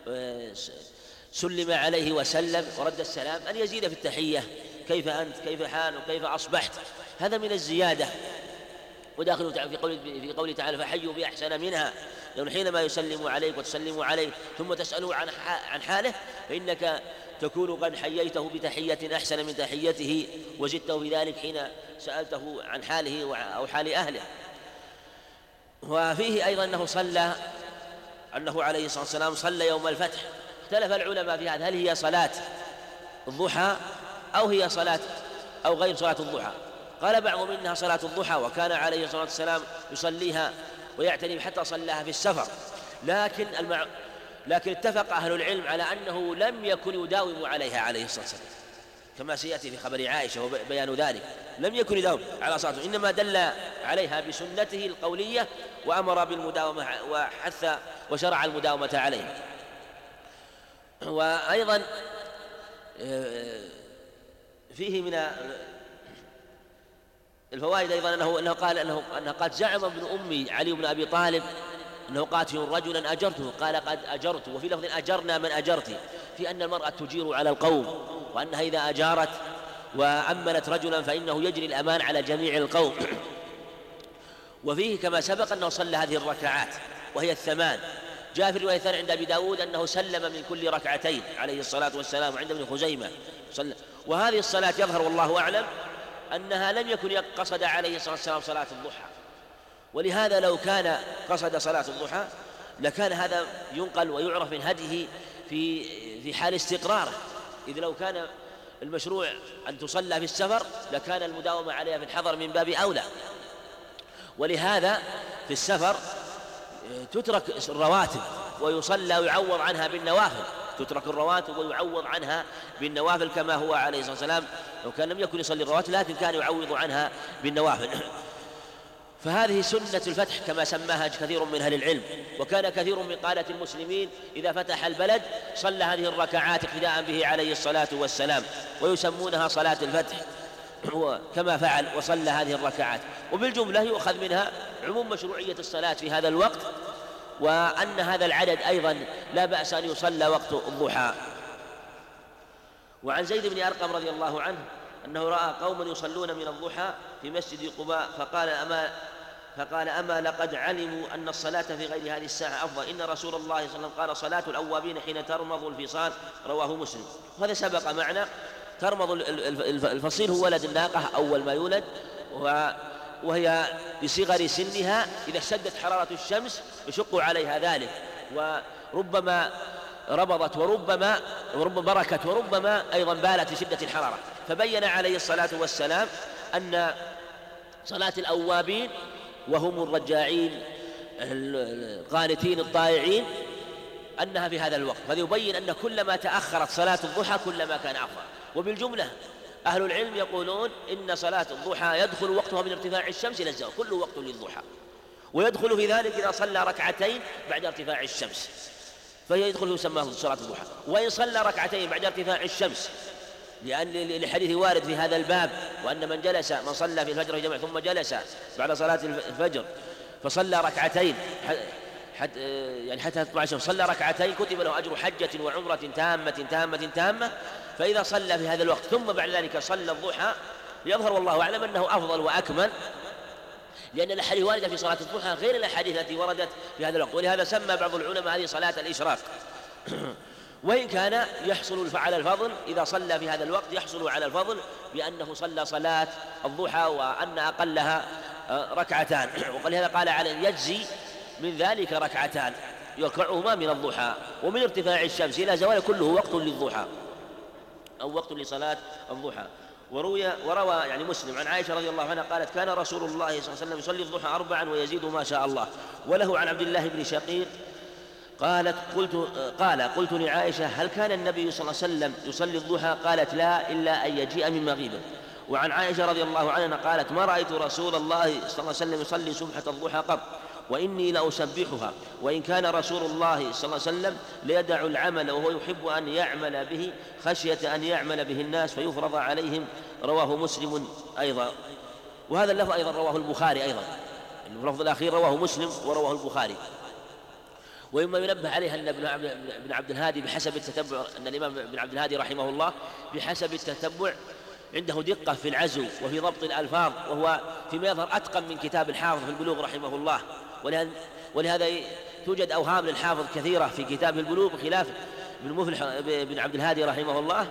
سلم عليه وسلم ورد السلام أن يزيد في التحية: كيف أنت، كيف حالك، كيف أصبحت. هذا من الزيادة. وداخل في قوله في قوله تعالى: فحيوا بأحسن منها، لأنه حينما يسلم عليك وتسلم عليه ثم تسأله عن عن حاله، فإنك تكون قد حييته بتحية أحسن من تحيته، وزدته بذلك حين سألته عن حاله أو حال أهله. وفيه أيضا أنه صلى أنه عليه الصلاة والسلام صلى يوم الفتح. اختلف العلماء في هذا، هل هي صلاة الضحى أو هي صلاة أو غير صلاة الضحى. قال بعضهم إنها صلاة الضحى، وكان عليه الصلاة والسلام يصليها ويعتني حتى صلاها في السفر، لكن المع... لكن اتفق أهل العلم على أنه لم يكن يداوم عليها عليه الصلاة والسلام، كما سيأتي في خبر عائشة وبيان ذلك، لم يكن يداوم على صلاته، إنما دل عليها بسنته القولية وأمر بالمداومة وحث وشرع المداومة عليها. وأيضا فيه من الفوائد أيضا أنه أنه قال أنه أنه قد زعم ابن أمي علي بن أبي طالب أنه قاتل رجلا أجرته، قال قد أجرت، وفي لفظ أجرنا من أجرت، في أن المرأة تجير على القوم، وأنها إذا أجارت وأمنت رجلا فإنه يجري الأمان على جميع القوم. وفيه كما سبق أنه صلى هذه الركعات وهي الثمان. جاء في الرواية الثانية عند أبي داود أنه سلم من كل ركعتين عليه الصلاة والسلام، عند ابن خزيمة صلى. وهذه الصلاة يظهر والله أعلم أنها لم يكن قصد عليه الصلاة والسلام صلاة الضحى، ولهذا لو كان قصد صلاة الضحى لكان هذا ينقل ويعرف من هديه في في حال استقراره، إذ لو كان المشروع أن تصلى في السفر لكان المداومة عليها في الحضر من باب أولى. ولهذا في السفر تترك الرواتب ويصلى ويعوض عنها بالنوافل، تترك الرواتب ويعوض عنها بالنوافل، كما هو عليه الصلاة والسلام لو كان لم يكن يصلي الرواتب لكن كان يعوض عنها بالنوافل. فهذه سنة الفتح كما سماها كثير من أهل العلم. وكان كثير من قادة المسلمين إذا فتح البلد صلى هذه الركعات اقتداء به عليه الصلاة والسلام، ويسمونها صلاة الفتح كما فعل وصلى هذه الركعات. وبالجملة يؤخذ منها عموم مشروعية الصلاة في هذا الوقت، وأن هذا العدد أيضا لا بأس أن يصلى وقت الضحى. وعن زيد بن أرقم رضي الله عنه أنه رأى قوما يصلون من الضحى في مسجد قباء فقال أما فقال أما لقد علموا أن الصلاة في غير هذه الساعة أفضل، إن رسول الله صلى الله عليه وسلم قال صلاة الأوابين حين ترمض الفصال، رواه مسلم. وهذا سبق معنا. ترمض الفصيل هو ولد الناقة أول ما يولد، وهي بصغر سنها إذا اشتدت حرارة الشمس يشق عليها ذلك، وربما ربضت وربما وربما بركت وربما أيضا بالت لشدة الحرارة. فبين عليه الصلاة والسلام أن صلاة الأوابين وهم الرجاعين القانتين الطائعين أنها في هذا الوقت، فهذا يبين أن كلما تأخرت صلاة الضحى كلما كان أفضل. وبالجملة أهل العلم يقولون إن صلاة الضحى يدخل وقتها من ارتفاع الشمس إلى الزوال، كل وقت للضحى، ويدخل في ذلك إذا صلى ركعتين بعد ارتفاع الشمس فهي يدخل يسمى صلاة الضحى، وإن صلى ركعتين بعد ارتفاع الشمس، لأن لحديث وارد في هذا الباب وأن من جلس من صلى في الفجر جمع ثم جلس بعد صلاة الفجر فصلى ركعتين حتى يعني حتى تطلع الشمس صلى ركعتين كتب له أجر حجة وعمرة تامة تامة تامة. فإذا صلى في هذا الوقت ثم بعد ذلك صلى الضحى يظهر والله أعلم أنه أفضل وأكمل، لأن الأحاديث واردة في صلاة الضحى غير الأحاديث التي وردت في هذا الوقت. ولهذا سمى بعض العلماء هذه صلاة الإشراق. وإن كان يحصل على الفضل إذا صلى في هذا الوقت يحصل على الفضل بأنه صلى صلاة الضحى وأن أقلها ركعتان، ولهذا قال على يجزي من ذلك ركعتان يركعهما من الضحى، ومن ارتفاع الشمس إلى زوال كله وقت للضحى أو وقت لصلاة الضحى. وروي وروى يعني مسلم عن عائشة رضي الله عنها قالت كان رسول الله صلى الله عليه وسلم يصلي الضحى أربعا ويزيد ما شاء الله. وله عن عبد الله بن شقيق قالت قلت قال قلت لعائشة هل كان النبي صلى الله عليه وسلم يصلي الضحى؟ قالت لا إلا أن يجيء من مغيبه. وعن عائشة رضي الله عنها قالت ما رأيت رسول الله صلى الله عليه وسلم يصلي سبحة الضحى قط وإني لأسبحها، وإن كان رسول الله صلى الله عليه وسلم ليدع العمل وهو يحب أن يعمل به خشية أن يعمل به الناس فيفرض عليهم، رواه مسلم أيضا. وهذا اللفظ أيضا رواه البخاري أيضا، اللفظ الأخير رواه مسلم ورواه البخاري. ومما ينبه عليه أن ابن عبد الهادي بحسب التتبع أن الإمام ابن عبد الهادي رحمه الله بحسب التتبع عنده دقة في العزو وفي ضبط الألفاظ، وهو فيما يظهر أتقن من كتاب الحافظ في البلوغ رحمه الله. ولهذا توجد أوهام للحافظ كثيرة في كتاب البلوغ بخلاف ابن مفلح بن عبد الهادي رحمه الله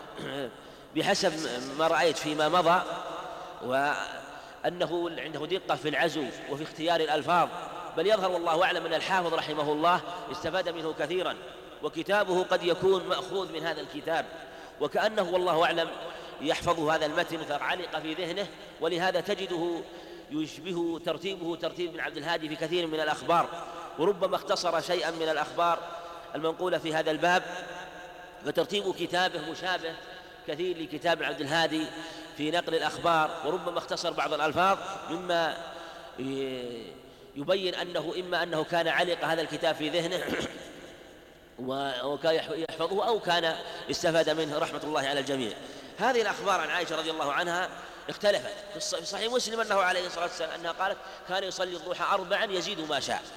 بحسب ما رأيت فيما مضى، وأنه عنده دقة في العزو وفي اختيار الألفاظ بل يظهر والله أعلم أن الحافظ رحمه الله استفاد منه كثيرا، وكتابه قد يكون مأخوذ من هذا الكتاب، وكأنه والله أعلم يحفظ هذا المتن فعلق في ذهنه، ولهذا تجده يشبه ترتيبه ترتيب ابن عبد الهادي في كثير من الأخبار، وربما اختصر شيئا من الأخبار المنقولة في هذا الباب، فترتيب كتابه مشابه كثير لكتاب عبد الهادي في نقل الأخبار، وربما اختصر بعض الألفاظ مما يبين أنه إما أنه كان علق هذا الكتاب في ذهنه وكان يحفظه أو كان استفاد منه رحمة الله على الجميع. هذه الأخبار عن عائشة رضي الله عنها اختلفت. في صحيح مسلم أنه عليه الصلاة والسلام أنها قالت كان يصلي الضحى أربعا يزيد ما شاء،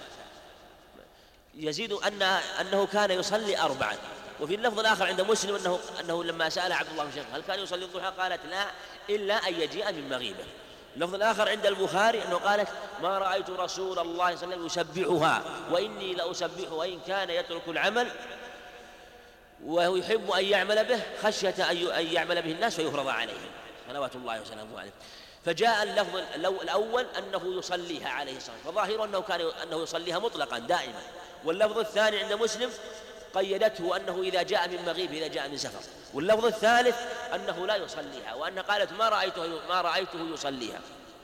يزيد أن أنه كان يصلي أربعا. وفي اللفظ الآخر عند مسلم أنه أنه لما سأل عبد الله بن شقيق هل كان يصلي الضحى قالت لا إلا أن يجيء من مغيبه. اللفظ الآخر عند البخاري أنه قالت ما رأيت رسول الله صلى الله عليه وسلم يسبحها وإني لأسبحه وإن كان يترك العمل وهو يحب أن يعمل به خشية أن يعمل به الناس فيفرض عليهم صلوات الله وسلامه عليه. فجاء اللفظ الأول أنه يصليها عليه الصلاة والسلام، فظاهر أنه كان أنه يصليها مطلقا دائما. واللفظ الثاني عند مسلم قيدته أنه إذا جاء من مغيب إذا جاء من سفر. واللفظ الثالث أنه لا يصليها، وأن قالت ما رأيته ما رأيته يصليها.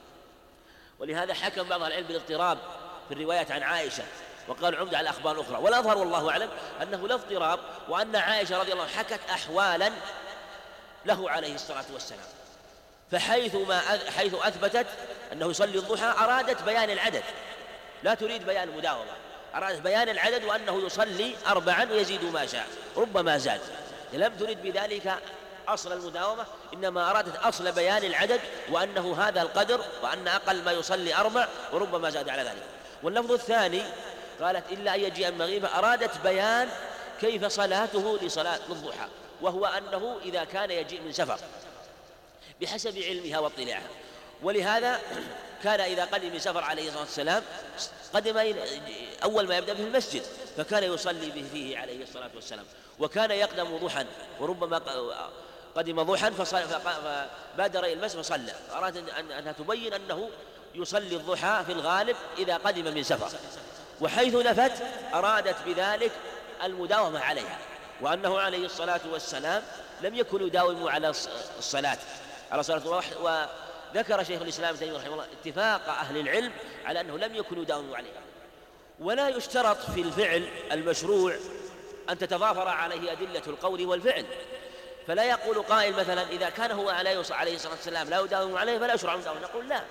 ولهذا حكم بعض العلم بالاضطراب في الروايات عن عائشة، وقال عمد على الأخبار الأخرى. والأظهر والله أعلم أنه لا اضطراب، وأن عائشة رضي الله عنها حكت أحوالا له عليه الصلاة والسلام، فحيث ما حيث أثبتت أنه يصلي الضحى أرادت بيان العدد، لا تريد بيان المداومة، أرادت بيان العدد وأنه يصلي أربعا ويزيد ما شاء، ربما زاد، لم تريد بذلك أصل المداومة، إنما أرادت أصل بيان العدد وأنه هذا القدر، وأن أقل ما يصلي أربع وربما زاد على ذلك. واللفظ الثاني قالت إلا أن يجيء المغيب، أرادت بيان كيف صلاته لصلاة الضحى، وهو أنه إذا كان يجيء من سفر بحسب علمها واطلاعها. ولهذا كان إذا قدم من سفر عليه الصلاة والسلام قدم أول ما يبدأ به المسجد، فكان يصلي به فيه عليه الصلاة والسلام، وكان يقدم ضحى، وربما قدم ضحى فبادر إلى المسجد فصلى. أراد أنها تبين أنه يصلي الضحى في الغالب إذا قدم من سفر، وحيث نفت أرادت بذلك المداومة عليها، وأنه عليه الصلاة والسلام لم يكن يداوم على الصلاة على صلاة. وذكر شيخ الإسلام تيمية رحمه الله اتفاق أهل العلم على أنه لم يكن يداوم عليها. ولا يشترط في الفعل المشروع أن تتضافر عليه أدلة القول والفعل، فلا يقول قائل مثلا إذا كان هو عليه الصلاة والسلام لا يداوم عليه فلا يشرع مداومة، نقول لا،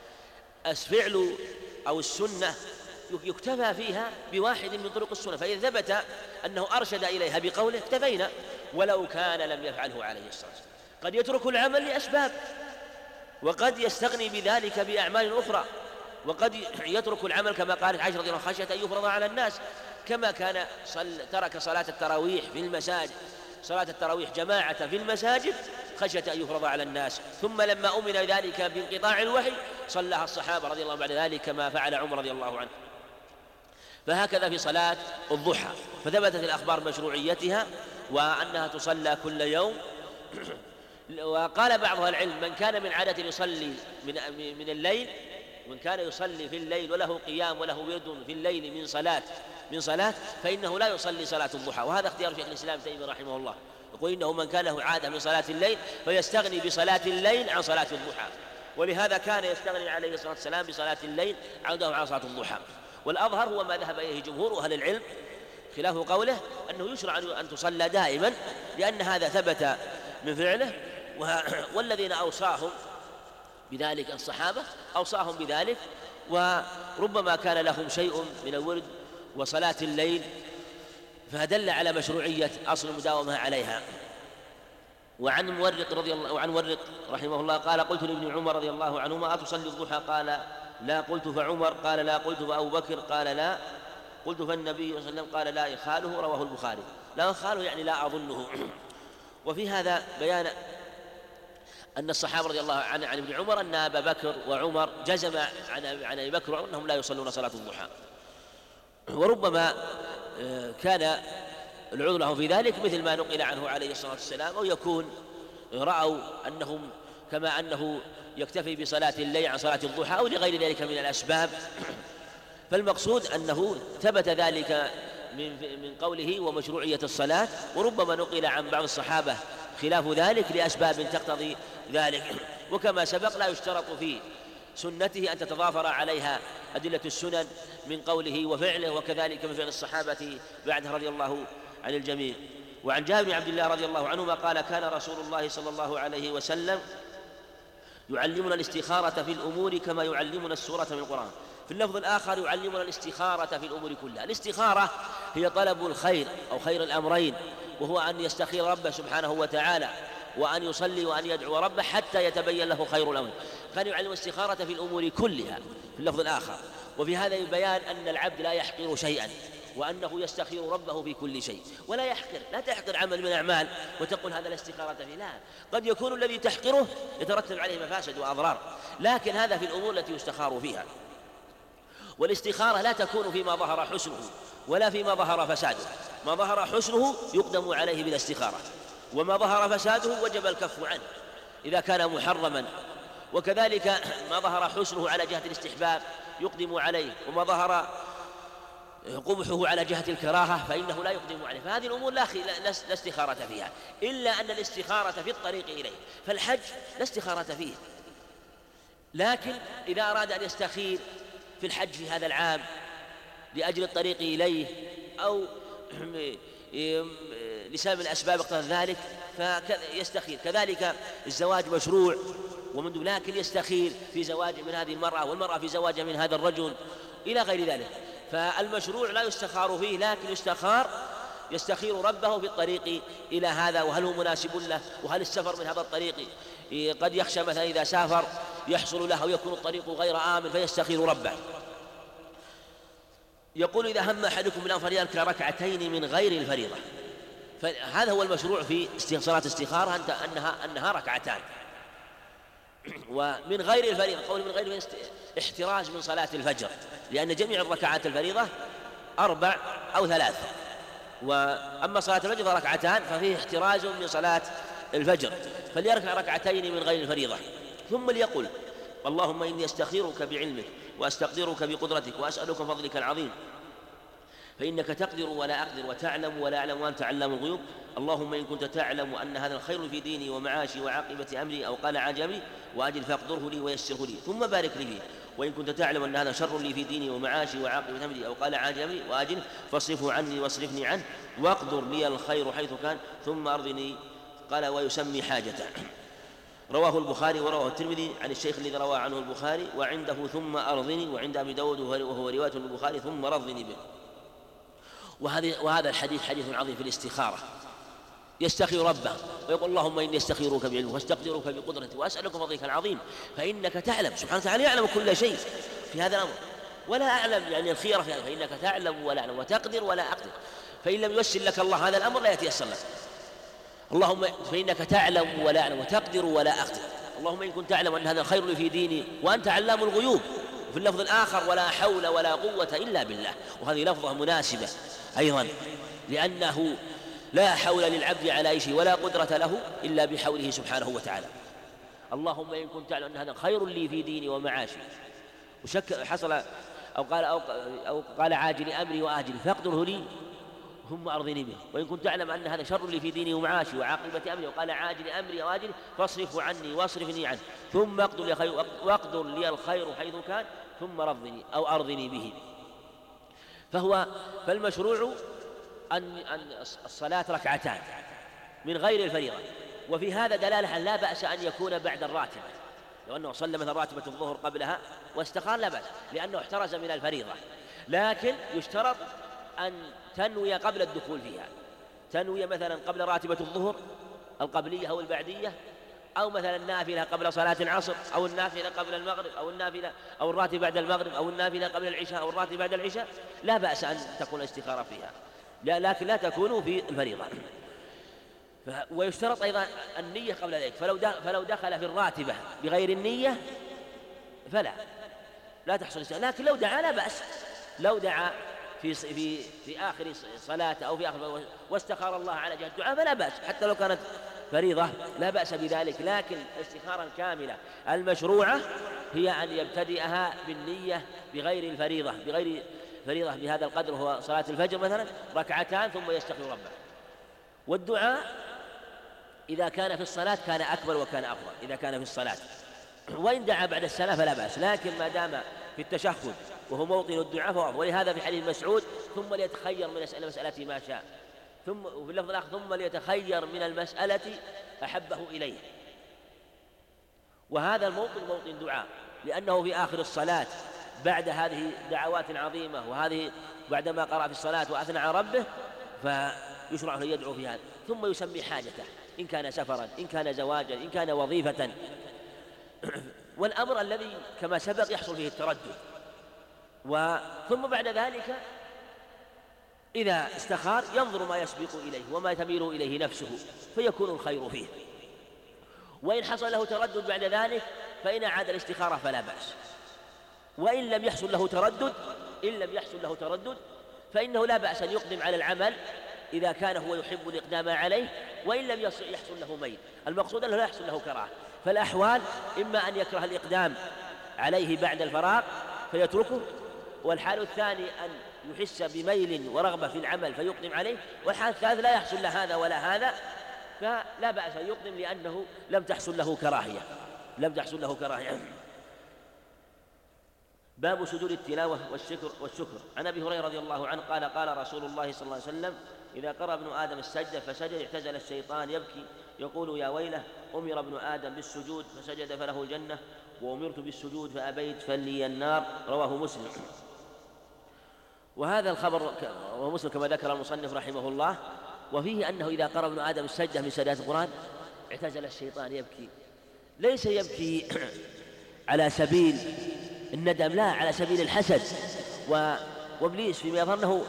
الفعل أو السنة يكتفى فيها بواحد من طرق السنة، فإذا ثبت أنه أرشد إليها بقوله اكتفينا، ولو كان لم يفعله عليه الصلاة والسلام. قد يترك العمل لأسباب، وقد يستغني بذلك بأعمال أخرى، وقد يترك العمل كما قالت عائشة رضي الله عنها خشية أن يفرض على الناس، كما كان صل ترك صلاة التراويح في المساجد، صلاة التراويح جماعة في المساجد خشية أن يفرض على الناس، ثم لما أمن ذلك بانقطاع الوحي صلىها الصحابة رضي الله عنهم بعد ذلك كما فعل عمر رضي الله عنه. فهكذا في صلاة الضحى، فثبتت الأخبار مشروعيتها وأنها تصلى كل يوم. وقال بعض أهل العلم من كان من عادة يصلي من من الليل، من كان يصلي في الليل وله قيام وله ورد في الليل من صلاة من صلاة فإنه لا يصلي صلاة الضحى، وهذا اختيار شيخ الإسلام تيمية رحمه الله، يقول إنه من كان له عادة من صلاة الليل فيستغني بصلاة الليل عن صلاة الضحى، ولهذا كان يستغني عليه الصلاة والسلام بصلاة الليل عوده عن صلاة الضحى. والأظهر هو ما ذهب إليه جمهور أهل العلم خلاف قوله أنه يشرع أن تصلى دائما، لأن هذا ثبت من فعله، والذين أوصاهم بذلك الصحابة أوصاهم بذلك، وربما كان لهم شيء من الورد وصلاة الليل، فدل على مشروعية أصل المداومة عليها. وعن مورق رضي الله وعن مورق رحمه الله قال قلت لابن عمر رضي الله عنهما أتصلي الضحى؟ قال لا. قلت فعمر؟ قال لا. قلت فأبو بكر؟ قال لا. قلت فالنبي صلى الله عليه وسلم؟ قال لا إخاله. رواه البخاري. لا إخاله يعني لا أظنه. وفي هذا بيان أن الصحابة رضي الله عنه عن ابن عمر أن أبا بكر وعمر جزم عن عن أبي بكر وعمر أنهم لا يصلون صلاة الضحى، وربما كان العذر لهم في ذلك مثل ما نقل عنه عليه الصلاة والسلام، أو يكون رأوا أنهم كما أنه يكتفي بصلاة الليل عن صلاة الضحى أو لغير ذلك من الأسباب، فالمقصود أنه ثبت ذلك من من قوله ومشروعية الصلاة، وربما نقل عن بعض الصحابة خلاف ذلك لأسباب تقتضي ذلك. وكما سبق لا يشترط في سنته أن تتضافر عليها أدلة السنن من قوله وفعله، وكذلك من فعل الصحابة بعده رضي الله عن الجميع. وعن جابر بن عبد الله رضي الله عنهما قال كان رسول الله صلى الله عليه وسلم يعلمنا الاستخارة في الأمور كما يعلمنا السورة من القرآن. في اللفظ الآخر يعلمنا الاستخارة في الأمور كلها. الاستخارة هي طلب الخير أو خير الأمرين، وهو أن يستخير ربه سبحانه وتعالى وأن يصلي وأن يدعو ربه حتى يتبين له خير الأمر. كان يعلم الاستخارة في الأمور كلها في اللفظ الآخر. وفي هذا بيان أن العبد لا يحقر شيئا، وأنه يستخير ربه في كل شيء ولا يحقر. لا تحقر عمل من الأعمال وتقول هذا الاستخارة فيه، لا، قد يكون الذي تحقره يترتب عليه مفاسد وأضرار، لكن هذا في الأمور التي يستخار فيها. والاستخارة لا تكون فيما ظهر حسنه ولا فيما ظهر فساده. ما ظهر حسنه يقدم عليه بالاستخارة، وما ظهر فساده وجب الكف عنه إذا كان محرما. وكذلك ما ظهر حسنه على جهة الاستحباب يقدم عليه، وما ظهر قبحه على جهة الكراهة فإنه لا يقدم عليه. فهذه الأمور لا, لا استخارة فيها، إلا أن الاستخارة في الطريق إليه. فالحج لا استخارة فيه، لكن إذا أراد أن يستخير في الحج في هذا العام لأجل الطريق إليه أو لسبب الأسباب اقتضت ذلك فيستخير. كذلك الزواج مشروع ومنذ، لكن يستخير في زواج من هذه المرأة والمرأة في زواج من هذا الرجل إلى غير ذلك. فالمشروع لا يستخار فيه، لكن يستخار يستخير ربه في الطريق إلى هذا، وهل هو مناسب له، وهل السفر من هذا الطريق قد يخشى مثلا إذا سافر يحصل له أو يكون الطريق غير آمن فيستخير ربه. يقول إذا هم أحدكم بالأمر فليركع ركعتين من غير الفريضة. فهذا هو المشروع في صلاة الاستخارة، أنها أنها ركعتان. ومن غير الفريضة، قول من غير احتراز من صلاة الفجر، لأن جميع الركعات الفريضة أربع أو ثلاث، وأما صلاة الفجر فركعتان، ففيه احتراز من صلاة الفجر، فليركع ركعتين من غير الفريضة. ثم ليقول اللهم إني أستخيرك بعلمك وأستقدرك بقدرتك وأسألك من فضلك العظيم، فإنك تقدر ولا أقدر وتعلم ولا أعلم وأنت علام الغيوب. اللهم إن كنت تعلم أن هذا الخير في ديني ومعاشي وعاقبة أمري أو قال عاجل وأجل فاقدره لي ويسره لي ثم بارك لي فيه. وإن كنت تعلم أن هذا شر لي في ديني ومعاشي وعاقبة أمري أو قال عاجل وأجل فاصرفه عني واصرفني عنه واقدر لي الخير حيث كان ثم أرضني. قال ويسمي حاجته. رواه البخاري ورواه الترمذي عن الشيخ الذي روى عنه البخاري، وعنده ثم أرضني، وعند أبي داود وهو رواية البخاري ثم رضني به. وهذا الحديث حديث عظيم في الاستخارة. يستخير ربه ويقول اللهم إني أستخيرك بعلمك واستقدرك بقدرتك وأسألك فضلك العظيم، فإنك تعلم سبحانه وتعالى يعلم كل شيء في هذا الأمر ولا أعلم، يعني الخيرة في هذا، فإنك تعلم ولا أعلم وتقدر ولا أقدر، فإن لم ييسر لك الله هذا الأمر لا يتيسر لك. اللهم فإنك تعلم ولا أعلم وتقدر ولا أقدر. اللهم إن كنت تعلم أن هذا الخير لي في ديني وأنت علام الغيوب. وفي اللفظ الآخر ولا حول ولا قوة إلا بالله، وهذه لفظة مناسبة أيضا، لأنه لا حول للعبد على أي شيء ولا قدرة له إلا بحوله سبحانه وتعالى. اللهم إن كنت تعلم أن هذا خير لي في ديني ومعاشي وشك حصل أو قال أو, أو قال عاجل أمري وآجل فاقدره لي ثم أرضني به. وإن كنت تعلم أن هذا شر لي في ديني ومعاشي وعاقبة أمري وقال عاجل أمري وآجل فاصرفه عني واصرفني عنه ثم اقدر لي خير واقدر لي الخير حيث كان ثم رضني أو أرضني به. فهو فالمشروع أن أن الصلاة ركعتان من غير الفريضة. وفي هذا دلالة لا بأس أن يكون بعد الراتبة، لو أنه صلى مثلا راتبة الظهر قبلها واستخار لا بأس، لأنه احترز من الفريضة، لكن يشترط أن تنوي قبل الدخول فيها، تنوي مثلا قبل راتبة الظهر القبلية أو البعدية، أو مثلا النافلة قبل صلاة العصر، أو النافلة قبل المغرب، أو النافلة أو الراتب بعد المغرب، أو النافلة قبل العشاء أو الراتب بعد العشاء، لا بأس أن تكون الاستخارة فيها، لا لكن لا تكون في الفريضة. ويشترط أيضا النية قبل ذلك، فلو فلو دخل في الراتبة بغير النية فلا لا تحصل الاستخارة، لكن لو دعا لا بأس، لو دعا في في في آخر صلاته أو في آخر واستخار الله على جهة الدعاء فلا بأس، حتى لو كانت فريضة لا بأس بذلك. لكن الاستخارة الكاملة المشروعة هي أن يبتدئها بالنية بغير الفريضة بغير فريضة بهذا القدر، هو صلاة الفجر مثلا ركعتان ثم يستغفر ربه. والدعاء إذا كان في الصلاة كان أكبر وكان أفضل إذا كان في الصلاة، وإن دعا بعد السلام فلا بأس، لكن ما دام في التشهد وهو موطن الدعاء فهو أفضل. ولهذا في حديث مسعود ثم ليتخير من المسألة ما شاء، ثم وفي اللفظ الآخر ثم ليتخير من المسألة أحبه إليه. وهذا الموطن موطن دعاء، لأنه في آخر الصلاة بعد هذه دعوات عظيمة، وهذه بعدما قرأ في الصلاة وأثنى على ربه فيشرع له يدعو في هذا، ثم يسمي حاجته إن كان سفرا إن كان زواجا إن كان وظيفة. والأمر الذي كما سبق يحصل فيه التردد، ثم بعد ذلك إذا استخار ينظر ما يسبق إليه وما تميل إليه نفسه فيكون الخير فيه. وإن حصل له تردد بعد ذلك فإن أعاد الاستخارة فلا بأس. وإن لم يحصل له تردد إن لم يحصل له تردد فإنه لا بأس أن يقدم على العمل إذا كان هو يحب الإقدام عليه، وإن لم يحصل له ميل. المقصود أنه لا يحصل له كراهة. فالأحوال إما أن يكره الإقدام عليه بعد الفراغ فيتركه، والحال الثاني أن يحس بميل ورغبة في العمل فيقدم عليه، والحال الثالث لا يحصل له هذا ولا هذا فلا بأس أن يقدم لأنه لم تحصل له كراهية لم تحصل له كراهية. باب سجود التلاوة والشكر والشكر. عن أبي هريرة رضي الله عنه قال قال رسول الله صلى الله عليه وسلم: إذا قرأ ابن آدم السجدة فسجد اعتزل الشيطان يبكي يقول يا ويله، أمر ابن آدم بالسجود فسجد فله الجنة، وأمرت بالسجود فأبيت فلي النار. رواه مسلم. وهذا الخبر وهو مسلم كما ذكر المصنف رحمه الله، وفيه أنه إذا قرأ ابن آدم السجدة من سجدات القرآن اعتزل الشيطان يبكي. ليس يبكي على سبيل الندم، لا، على سبيل الحسد. وابليس فيما يظهر انه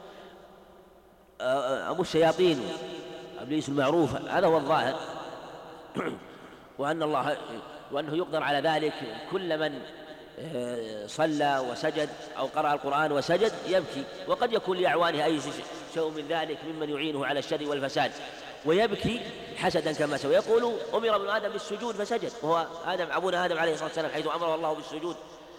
ابو الشياطين ابليس المعروف، هذا هو الظاهر، وان الله وانه يقدر على ذلك. كل من صلى وسجد او قرأ القرآن وسجد يبكي، وقد يكون لاعوانه اي شيء من ذلك ممن يعينه على الشر والفساد، ويبكي حسدا كما سوى. يقول امر ابن ادم بالسجود فسجد، وهو ادم ابونا ادم عليه الصلاه والسلام حيث امر الله بالسجود،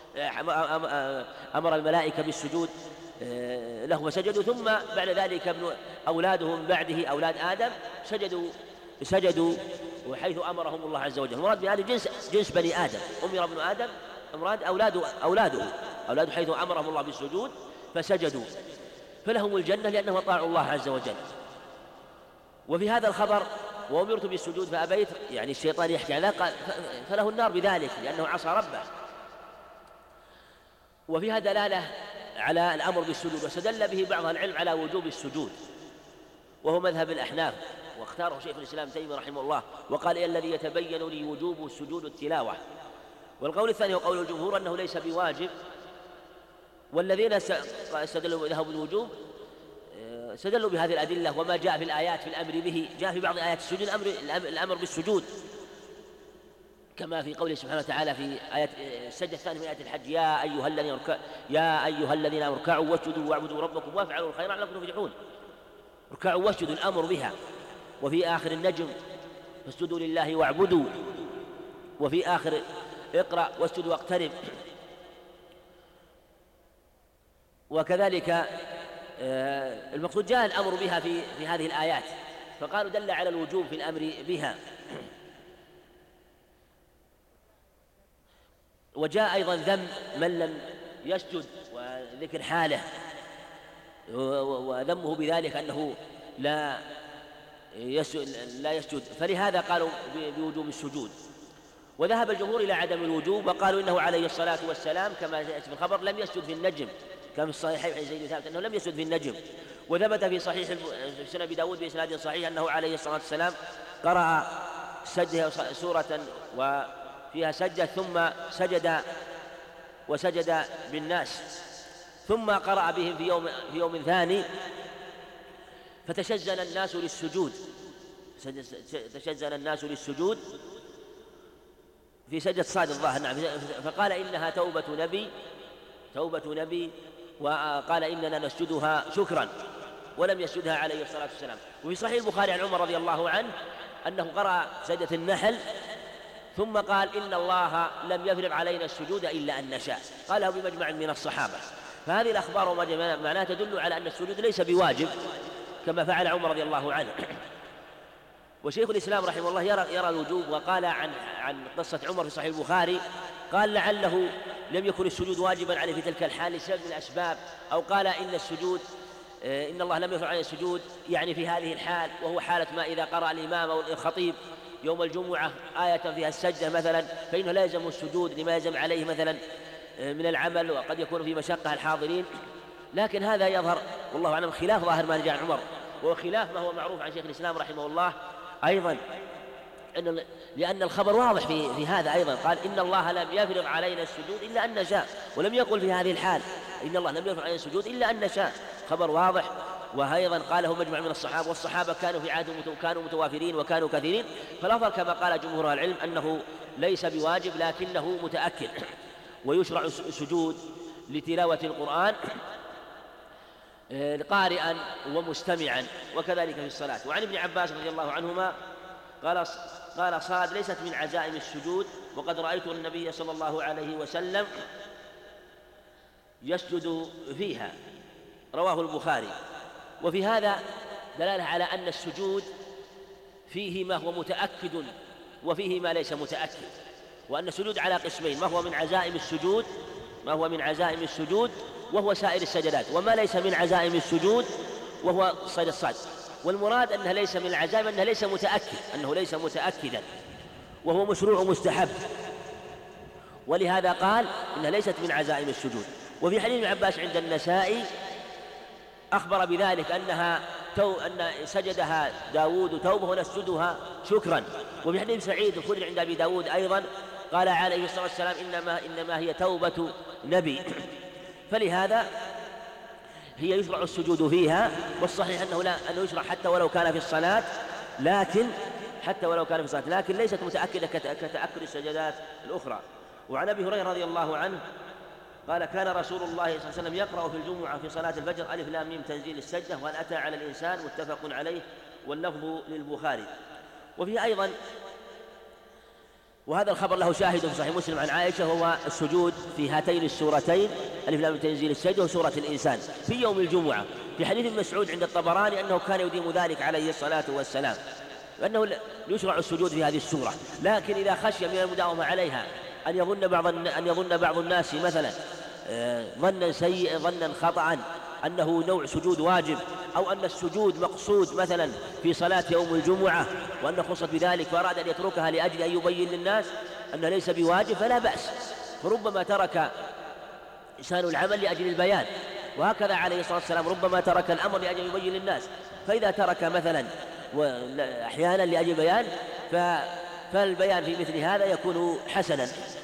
امر الملائكه بالسجود له وسجدوا، ثم بعد ذلك ابن اولاده من بعده اولاد ادم سجدوا سجدوا وحيث امرهم الله عز وجل. المراد بهذا جنس جنس بني ادم، امر ابن ادم مراد اولاده اولاده اولاده حيث امرهم الله بالسجود فسجدوا فلهم الجنه لانهم اطاعوا الله عز وجل. وفي هذا الخبر وأمرت بالسجود فأبيت، يعني الشيطان يحكي على قال فله النار بذلك لأنه عصى ربه. وفيها دلالة على الأمر بالسجود، واستدل به بعض العلم على وجوب السجود، وهو مذهب الأحناف، واختاره شيخ الإسلام تيمية رحمه الله وقال إيه الذي يتبين لي وجوب السجود التلاوة. والقول الثاني هو قول الجمهور أنه ليس بواجب، والذين استدلوا له بالوجوب استدلوا بهذه الأدلة وما جاء في الآيات في الأمر به. جاء في بعض آيات السجود الأمر, الأمر بالسجود، كما في قوله سبحانه وتعالى في آية السجدة الثانية من آية الحج: يا أيها الذين يا أيها الذين اركعوا واسجدوا واعبدوا ربكم وافعلوا الخير لعلكم تفلحون. اركعوا واسجدوا الأمر بها. وفي آخر النجم: فاسجدوا لله واعبدوا. وفي آخر اقرأ واسجدوا واقترب. وكذلك المقصود جاء الأمر بها في في هذه الآيات، فقالوا دل على الوجوب في الأمر بها. وجاء أيضا ذم من لم يسجد وذكر حاله، وذمه بذلك أنه لا يسجد, لا يسجد فلهذا قالوا بوجوب السجود. وذهب الجمهور إلى عدم الوجوب، وقالوا إنه عليه الصلاة والسلام كما يأتي في الخبر لم يسجد في النجم، كما في الصحيحين عن زيد ثابت أنه لم يسجد في النجم. وثبت في صحيح سنن أبي داود بإسناد صحيح أنه عليه الصلاة والسلام قرأ سجدة سورة وفيها سجدة ثم سجد وسجد بالناس، ثم قرأ بهم في يوم في يوم ثاني فتشزن الناس للسجود تشزن الناس للسجود في سجدة صاد الظاهر، نعم، فقال إنها توبة نبي توبة نبي وقال إننا نسجدها شكرا، ولم يسجدها عليه الصلاة والسلام. وفي صحيح البخاري عن عمر رضي الله عنه أنه قرأ سجدة النحل ثم قال إن الله لم يفرض علينا السجود إلا أن نشاء، قاله بمجمع من الصحابة. فهذه الأخبار وما معناها تدل على أن السجود ليس بواجب كما فعل عمر رضي الله عنه. وشيخ الإسلام رحمه الله يرى, يرى الوجوب، وقال عن, عن قصة عمر في صحيح البخاري قال لعله لم يكن السجود واجبا عليه في تلك الحال لسبب من الأسباب، أو قال إن السجود إن الله لم يفرض عليه السجود يعني في هذه الحال، وهو حالة ما إذا قرأ الإمام أو الخطيب يوم الجمعة آية فيها السجدة مثلا فإنه لا يلزم السجود لما يلزم عليه مثلا من العمل، وقد يكون في مشقة الحاضرين. لكن هذا يظهر والله أعلم خلاف ظاهر ما جاء عن عمر، وخلاف ما هو معروف عن شيخ الإسلام رحمه الله أيضا، إن لأن الخبر واضح في, في هذا أيضا، قال إن الله لم يفرض علينا السجود إلا أن نشاء، ولم يقل في هذه الحال إن الله لم يفرض علينا السجود إلا أن نشاء، خبر واضح. وأيضا قاله مجمع من الصحابة، والصحابة كانوا في عهد كانوا متوافرين وكانوا كثيرين، فالأفضل كما قال جمهور العلم أنه ليس بواجب لكنه متأكد، ويشرع السجود لتلاوة القرآن قارئا ومستمعا، وكذلك في الصلاة. وعن ابن عباس رضي الله عنهما قال قال صاد ليست من عزائم السجود، وقد رأيت النبي صلى الله عليه وسلم يسجد فيها، رواه البخاري. وفي هذا دلالة على أن السجود فيه ما هو متأكد وفيه ما ليس متأكد، وأن السجود على قسمين، ما هو من عزائم السجود ما هو من عزائم السجود وهو سائر السجدات، وما ليس من عزائم السجود وهو صيد الصاد. والمراد أنه ليس من العزائم أنه ليس متأكد أنه ليس متأكدا وهو مشروع ومستحب، ولهذا قال إنها ليست من عزائم السجود. وفي حديث ابن عباس عند النسائي أخبر بذلك أنها تو أن سجدها داود توبة ونسجدها شكرا. وفي حديث سعيد الخدري عند أبي داود أيضا قال عليه الصلاة والسلام إنما, إنما هي توبة نبي، فلهذا هي يشرع السجود فيها. والصحيح أنه لا أنه يشرع حتى ولو كان في الصلاة، لكن حتى ولو كان في الصلاة لكن ليست متأكدة كتأكد السجدات الأخرى. وعن أبي هريرة رضي الله عنه قال كان رسول الله صلى الله عليه وسلم يقرأ في الجمعة في صلاة الفجر ألف لام ميم تنزيل السجدة وأن أتى على الإنسان، متفق عليه واللفظ للبخاري. وفي أيضا وهذا الخبر له شاهد في صحيح مسلم عن عائشة، وهو السجود في هاتين السورتين ألف لام ميم تنزيل السجدة وسورة الإنسان في يوم الجمعة. في حديث ابن مسعود عند الطبراني أنه كان يديم ذلك عليه الصلاة والسلام، أنه يشرع السجود في هذه السورة، لكن إذا خشي من المداومة عليها أن يظن بعض أن يظن بعض الناس مثلا ظنا سيئا ظنا خطأ أنه نوع سجود واجب، أو أن السجود مقصود مثلا في صلاة يوم الجمعة وأن خصت بذلك فأراد أن يتركها لأجل أن يبين للناس أن ليس بواجب فلا بأس، فربما ترك إنسان العمل لأجل البيان، وهكذا عليه الصلاة والسلام ربما ترك الأمر لأجل يبين للناس، فإذا ترك مثلا أحيانا لأجل البيان فالبيان في مثل هذا يكون حسنا.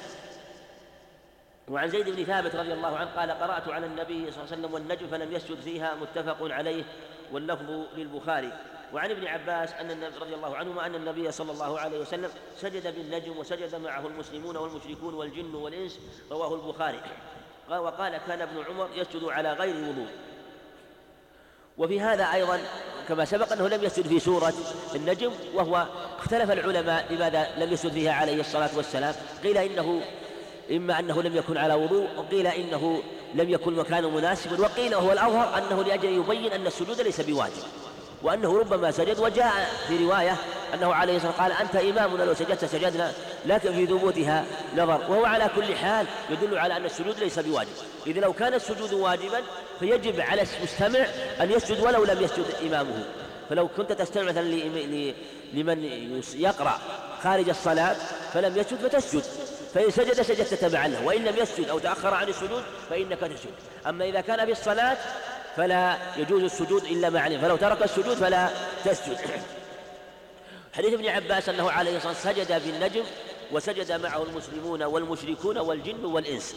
وعن زيد بن ثابت رضي الله عنه قال قرأت على النبي صلى الله عليه وسلم والنجم فلم يسجد فيها، متفق عليه واللفظ للبخاري. وعن ابن عباس أن النبي رضي الله عنهما أن النبي صلى الله عليه وسلم سجد بالنجم وسجد معه المسلمون والمشركون والجن والإنس، رواه البخاري. وقال كان ابن عمر يسجد على غير وضوء. وفي هذا أيضا كما سبق أنه لم يسجد في سورة النجم، وهو اختلف العلماء لماذا لم يسجد فيها عليه الصلاة والسلام، قيل إنه إما أنه لم يكن على وضوء، وقيل إنه لم يكن مكانه مناسبا، وقيل وهو الأظهر أنه لأجل يبين أن السجود ليس بواجب، وأنه ربما سجد. وجاء في رواية أنه عليه الصلاة والسلام قال أنت إمامنا لو سجدت سجدنا، لكن في ثبوتها نظر. وهو على كل حال يدل على أن السجود ليس بواجب، إذ لو كان السجود واجبا فيجب على المستمع أن يسجد ولو لم يسجد إمامه. فلو كنت تستمع مثلا لمن يقرأ خارج الصلاة فلم يسجد فتسجد، فإن سجد سجدت تبعا له، وإن لم يسجد أو تأخر عن السجود فإنك تسجد. أما إذا كان في الصلاة فلا يجوز السجود إلا مع علم، فلو ترك السجود فلا تسجد. حديث ابن عباس أنه عليه الصلاة والسلام سجد بالنجم وسجد معه المسلمون والمشركون والجن والإنس،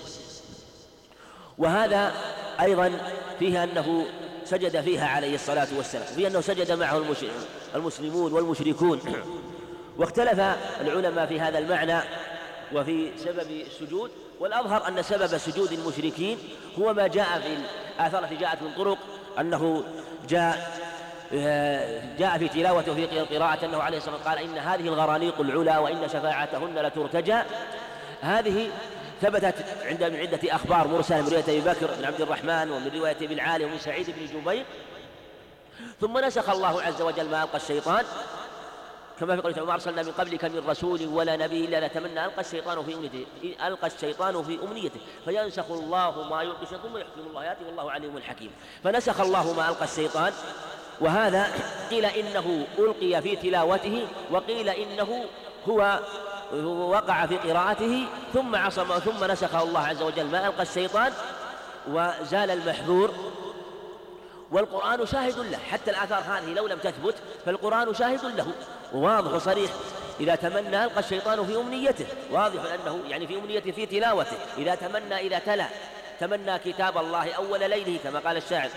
وهذا أيضا فيه أنه سجد فيها عليه الصلاة والسلام، فيه أنه سجد معه المسلمون والمشركون. واختلف العلماء في هذا المعنى وفي سبب السجود، والأظهر أن سبب سجود المشركين هو ما جاء في الآثار التي جاءت من طرق أنه جاء جاء في تلاوته في قراءة أنه عليه الصلاة والسلام قال إن هذه الغرانيق العلا وإن شفاعتهن لترتجى. هذه ثبتت عند من عدة أخبار مرسلة من رواية أبي بكر بن عبد الرحمن ومن رواية ابن العالي ومن سعيد بن جبير. ثم نسخ الله عز وجل ما ألقى الشيطان كما في قوله وما أرسلنا من قبلك من رسول ولا نبي إلا نتمنى ألقى الشيطان في أمنيته ألقى الشيطان في أمنيته فينسخ الله ما يلقي الشيطان ثم يحكم الله آياته والله عليم حكيم. فنسخ الله ما ألقى الشيطان، وهذا قيل إنه ألقي في تلاوته وقيل إنه هو وقع في قراءته ثم عصم ثم نسخه الله عز وجل ما ألقى الشيطان وزال المحذور. والقرآن شاهد له، حتى الآثار هذه لو لم تثبت فالقرآن شاهد له وواضح وصريح. إذا تمنى ألقى الشيطان في أمنيته، واضح أنه يعني في أمنيته في تلاوته. إذا تمنى إذا تلا تمنى كتاب الله أول ليله كما قال الشاعر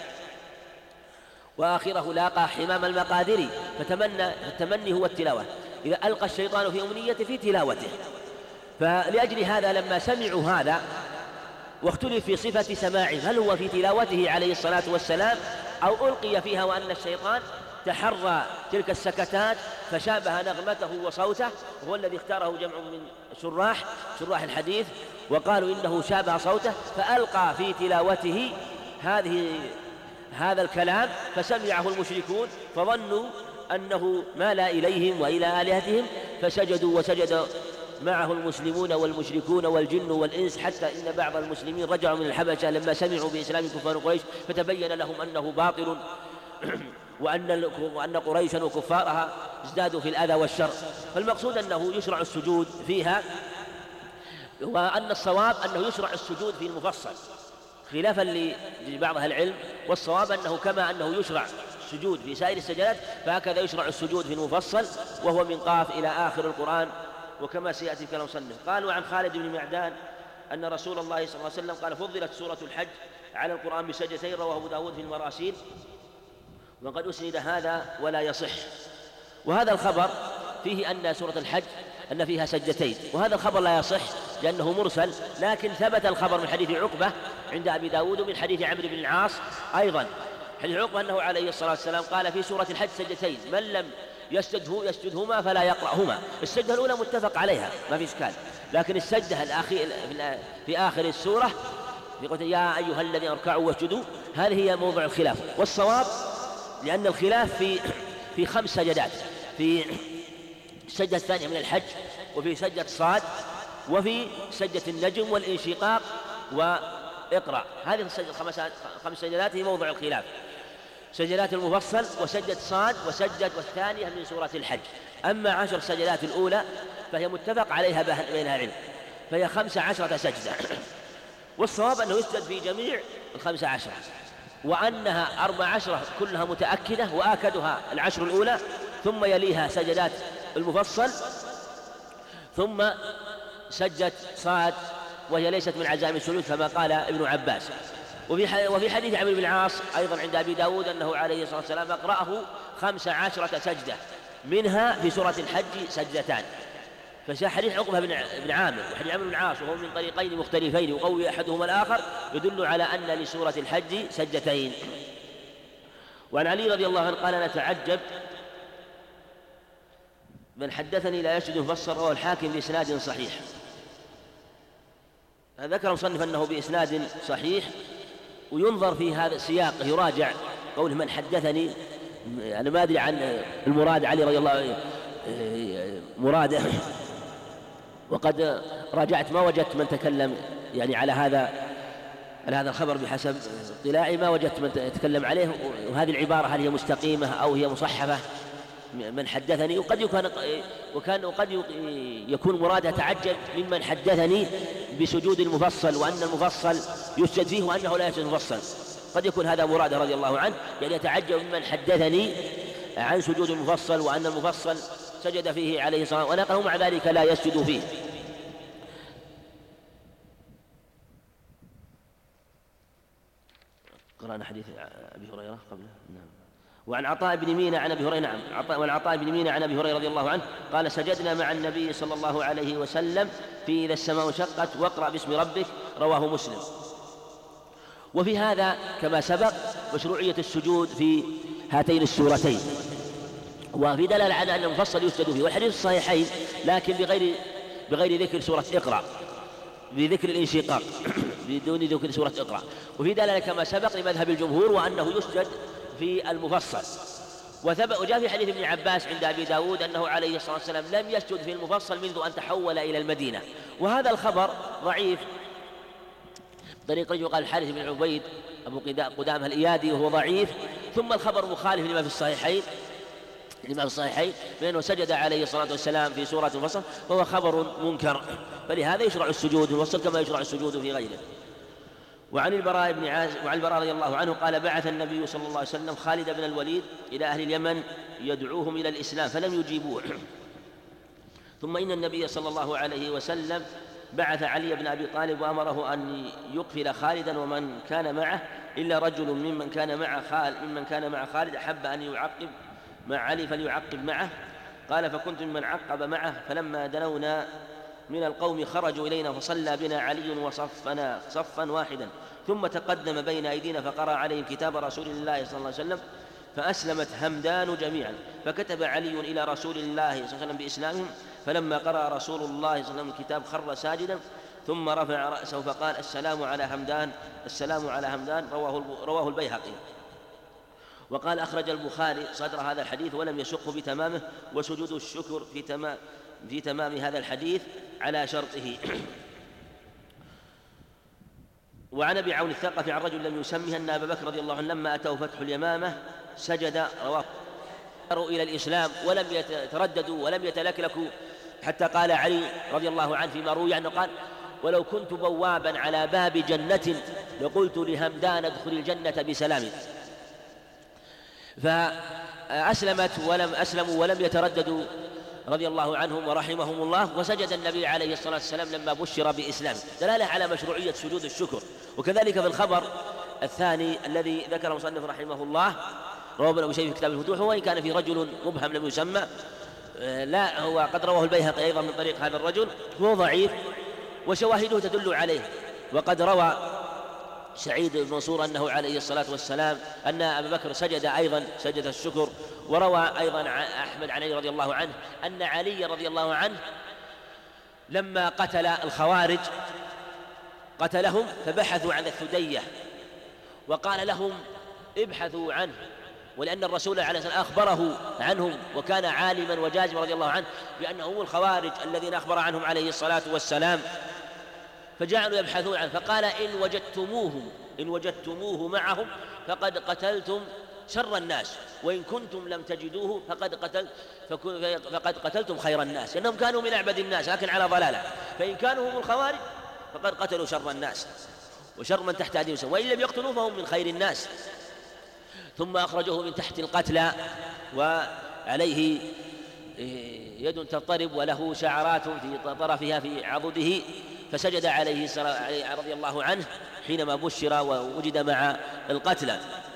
وآخره لاقى حمام المقادير، فتمنى التمني هو التلاوة. إذا ألقى الشيطان في أمنيته في تلاوته. فلأجل هذا لما سمعوا هذا واختلف في صفة سماعه هل هو في تلاوته عليه الصلاة والسلام أو ألقي فيها وأن الشيطان تحرى تلك السكتات فشابه نغمته وصوته، وهو الذي اختاره جمع من شراح شراح الحديث وقالوا إنه شابه صوته فألقى في تلاوته هذه هذا الكلام فسمعه المشركون فظنوا أنه مال إليهم وإلى آلهتهم فسجدوا وسجد معه المسلمون والمشركون والجن والإنس، حتى إن بعض المسلمين رجعوا من الحبشة لما سمعوا بإسلام كفار قريش فتبين لهم أنه باطل وأن وأن قريشا وكفارها ازدادوا في الأذى والشر. فالمقصود أنه يشرع السجود فيها، وأن الصواب أنه يشرع السجود في المفصل خلافا لبعض أهل العلم، والصواب أنه كما أنه يشرع السجود في سائر السجدات فهكذا يشرع السجود في المفصل وهو من قاف إلى آخر القرآن وكما سيأتي كلام صنف. قالوا عن خالد بن معدان أن رسول الله صلى الله عليه وسلم قال فضلت سورة الحج على القرآن بسجدتين، رواه أبو داود في المراسيل وقد أسند هذا ولا يصح. وهذا الخبر فيه أن سورة الحج أن فيها سجدتين، وهذا الخبر لا يصح لأنه مرسل، لكن ثبت الخبر من حديث عقبة عند أبي داود ومن حديث عمرو بن العاص أيضا. حديث عقبة أنه عليه الصلاة والسلام قال في سورة الحج سجدتين من لم يسجده يسجدهما فلا يقرأهما. السجدة الأولى متفق عليها ما في إشكال، لكن السجدة الأخير في آخر السورة في قوله يا أيها الذين اركعوا واسجدوا هذه هي موضع الخلاف. والصواب لأن الخلاف في في خمس سجدات، في السجدة الثانية من الحج وفي سجدة صاد وفي سجدة النجم والانشقاق وإقرأ. هذه السجدة خمس سجدات هي موضع الخلاف، سجدات المفصل وسجدة صاد وسجدة والثانية من سورة الحج. أما عشر سجدات الأولى فهي متفق عليها بين العلم فهي خمس عشرة سجدة. والصواب أنه يسجد في جميع الخمس عشرة وأنها أربع عشرة كلها متأكدة وآكدها العشر الأولى ثم يليها سجدات المفصل ثم سجدة صاد وهي ليست من عزائم السجود كما قال ابن عباس. وفي وفي حديث عمرو بن العاص أيضا عند أبي داود أنه عليه الصلاة والسلام أقرأه خمس عشرة سجدة منها في سورة الحج سجدتان. فحديث عقبة بن عامر وحديث عمرو بن العاص وهو من طريقين مختلفين يقوي أحدهما الآخر يدل على أن لسورة الحج سجدتين. وعن علي رضي الله عنه قال نتعجب من حدثني لا يسجد مفسر رواه الحاكم بإسناد صحيح. ذكر مصنف أنه بإسناد صحيح، وينظر في هذا السياق يراجع قوله من حدثني. أنا ما أدري عن المراد علي رضي الله عنه مراده، وقد راجعت ما وجدت من تكلم يعني على هذا على هذا الخبر بحسب اطلاعي ما وجدت من يتكلم عليه. وهذه العبارة هل هي مستقيمة أو هي مصحفة من حدثني، وقد يكون وكان وقد يكون مراده تعجب ممن حدثني بسجود المفصل وأن المفصل يسجد فيه وأنه لا يسجد المفصل. قد يكون هذا مراده رضي الله عنه، يعني يتعجب ممن حدثني عن سجود المفصل وأن المفصل سجد فيه عليه الصلاة والسلام ونقله مع ذلك لا يسجد فيه. قرأنا حديث أبي هريرة قبله. نعم. وعن عطاء بن ميناء عن أبي هريرة نعم عطاء وعن عطاء بن ميناء عن أبي هريرة رضي الله عنه قال سجدنا مع النبي صلى الله عليه وسلم في إذا السماء انشقت واقرأ باسم ربك، رواه مسلم. وفي هذا كما سبق مشروعية السجود في هاتين السورتين. وفي دلالة على أن المفصل يسجد فيه، والحديث الصحيحين لكن بغير بغير ذكر سورة اقرأ، بذكر الانشقاق بدون ذكر سورة اقرأ. وفي دلالة كما سبق لمذهب الجمهور وأنه يسجد في المفصل. وجاء في حديث ابن عباس عند أبي داود أنه عليه الصلاة والسلام لم يسجد في المفصل منذ أن تحول إلى المدينة. وهذا الخبر ضعيف طريق رجل قال الحارث بن عبيد أبو قدامة الإيادي وهو ضعيف، ثم الخبر مخالف لما في الصحيحين لما في الصحيحين بأنه سجد عليه الصلاة والسلام في سورة المفصل، فهو خبر منكر، فلهذا يشرع السجود في المفصل كما يشرع السجود في غيره. وعن البراء بن عازب وعن البراء رضي الله عنه قال بعث النبي صلى الله عليه وسلم خالد بن الوليد إلى أهل اليمن يدعوهم إلى الإسلام فلم يجيبوه. ثم إن النبي صلى الله عليه وسلم بعث علي بن أبي طالب وأمره أن يقفل خالدا ومن كان معه إلا رجل ممن كان مع خالد ممن كان مع خالد أحب أن يعقب مع علي فليعقب معه. قال فكنت ممن عقب معه، فلما دنونا من القوم خرجوا إلينا فصلى بنا علي وصفنا صفا واحدا، ثم تقدم بين أيدينا فقرأ عليهم كتاب رسول الله صلى الله عليه وسلم فأسلمت همدان جميعا، فكتب علي إلى رسول الله صلى الله عليه وسلم بإسلامهم، فلما قرأ رسول الله صلى الله عليه وسلم الكتاب خر ساجدا ثم رفع رأسه فقال السلام على همدان السلام على همدان رواه رواه البيهقي. وقال أخرج البخاري صدر هذا الحديث ولم يشقه بتمامه، وسجود الشكر في تمام في تمام هذا الحديث على شرطه. وعن ابي عون الثقفي عن رجل لم يسمه ان ابا بكر رضي الله عنه لما اتوا فتح اليمامه سجد رواه الى الاسلام ولم يترددوا ولم يتلكلكوا، حتى قال علي رضي الله عنه فيما روي عنه قال ولو كنت بوابا على باب جنة لقلت لهمدان ادخل الجنة بسلام. فأسلمت ولم أسلموا ولم يترددوا رضي الله عنهم ورحمهم الله، وسجد النبي عليه الصلاة والسلام لما بشر بإسلام، دلالة على مشروعية سجود الشكر. وكذلك في الخبر الثاني الذي ذكره مصنف رحمه الله رواه ابن أبي شيبة في كتاب الفتوح، وإن كان في رجل مبهم لم يسمى لا هو قد رواه البيهقي أيضا من طريق هذا الرجل هو ضعيف وشواهده تدل عليه. وقد روى سعيد بن منصور أنه عليه الصلاة والسلام أن أبا بكر سجد أيضا سجد الشكر. وروى أيضا أحمد عن علي رضي الله عنه أن علي رضي الله عنه لما قتل الخوارج قتلهم فبحثوا عن الثدية وقال لهم ابحثوا عنه، ولأن الرسول عليه الصلاة والسلام أخبره عنهم وكان عالما وجازما رضي الله عنه بأنهم الخوارج الذين أخبر عنهم عليه الصلاة والسلام، فجعلوا يبحثون عنه فقال إن وجدتموه إن وجدتموه معهم فقد قتلتم شر الناس، وإن كنتم لم تجدوه فقد قتل فقد قتلتم خير الناس، لأنهم كانوا من أعبد الناس لكن على ضلالة، فإن كانوا هم الخوارج فقد قتلوا شر الناس وشر من تحت أيديهم، وإن لم يقتلوا فهم من خير الناس. ثم أخرجوه من تحت القتلى وعليه يد تضطرب وله شعرات في طرفها في عضده، فسجد عليه رضي الله عنه حينما بشر ووجد مع القتلى.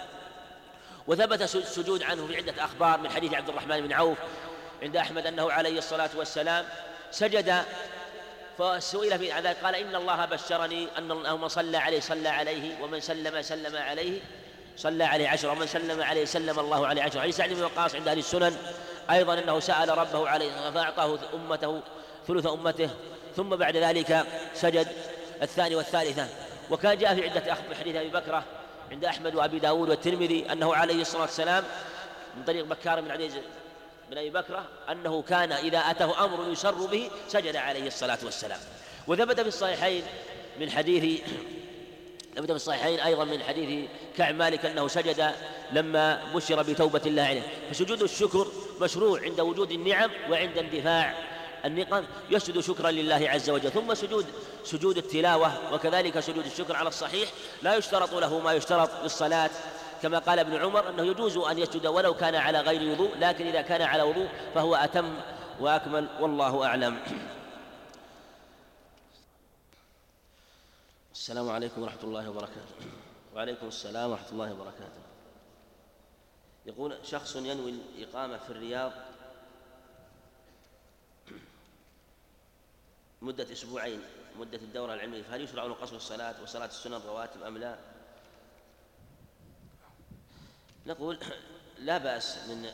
وثبت السجود عنه في عدة أخبار من حديث عبد الرحمن بن عوف عند أحمد أنه عليه الصلاة والسلام سجد فسئل في ذلك قال إن الله بشرني أن من صلى عليه صلى عليه ومن سلم سلم عليه صلى عليه عشرة ومن سلم عليه سلم الله عليه عشرة. حديث سعد بن وقاص عند أهل السنن أيضا أنه سأل ربه عليه فأعطاه أمته ثلث أمته، ثم بعد ذلك سجد الثاني والثالثة. وكان جاء في عدة أخبار حديث أبي بكرة عند أحمد وأبي داود والترمذي أنه عليه الصلاة والسلام من طريق بكار بن عزيز بن أبي بكرة أنه كان إذا أتاه أمر يسر به سجد عليه الصلاة والسلام. وثبت في الصحيحين من حديث ثبت في الصحيحين أيضا من حديث كعب مالك أنه سجد لما بشر بتوبة الله عليه. فسجود الشكر مشروع عند وجود النعم وعند اندفاع النقم يسجد شكرا لله عز وجل. ثم سجود سجود التلاوة وكذلك سجود الشكر على الصحيح لا يشترط له ما يشترط للصلاة، كما قال ابن عمر أنه يجوز أن يسجد ولو كان على غير وضوء، لكن إذا كان على وضوء فهو أتم وأكمل والله أعلم. السلام عليكم ورحمة الله وبركاته. وعليكم السلام ورحمة الله وبركاته. يقول شخص ينوي الإقامة في الرياض مدة أسبوعين مدة الدورة العلمية، فهل يشرع له قصر الصلاة وصلاة السنن الرواتب أم لا؟ نقول لا بأس من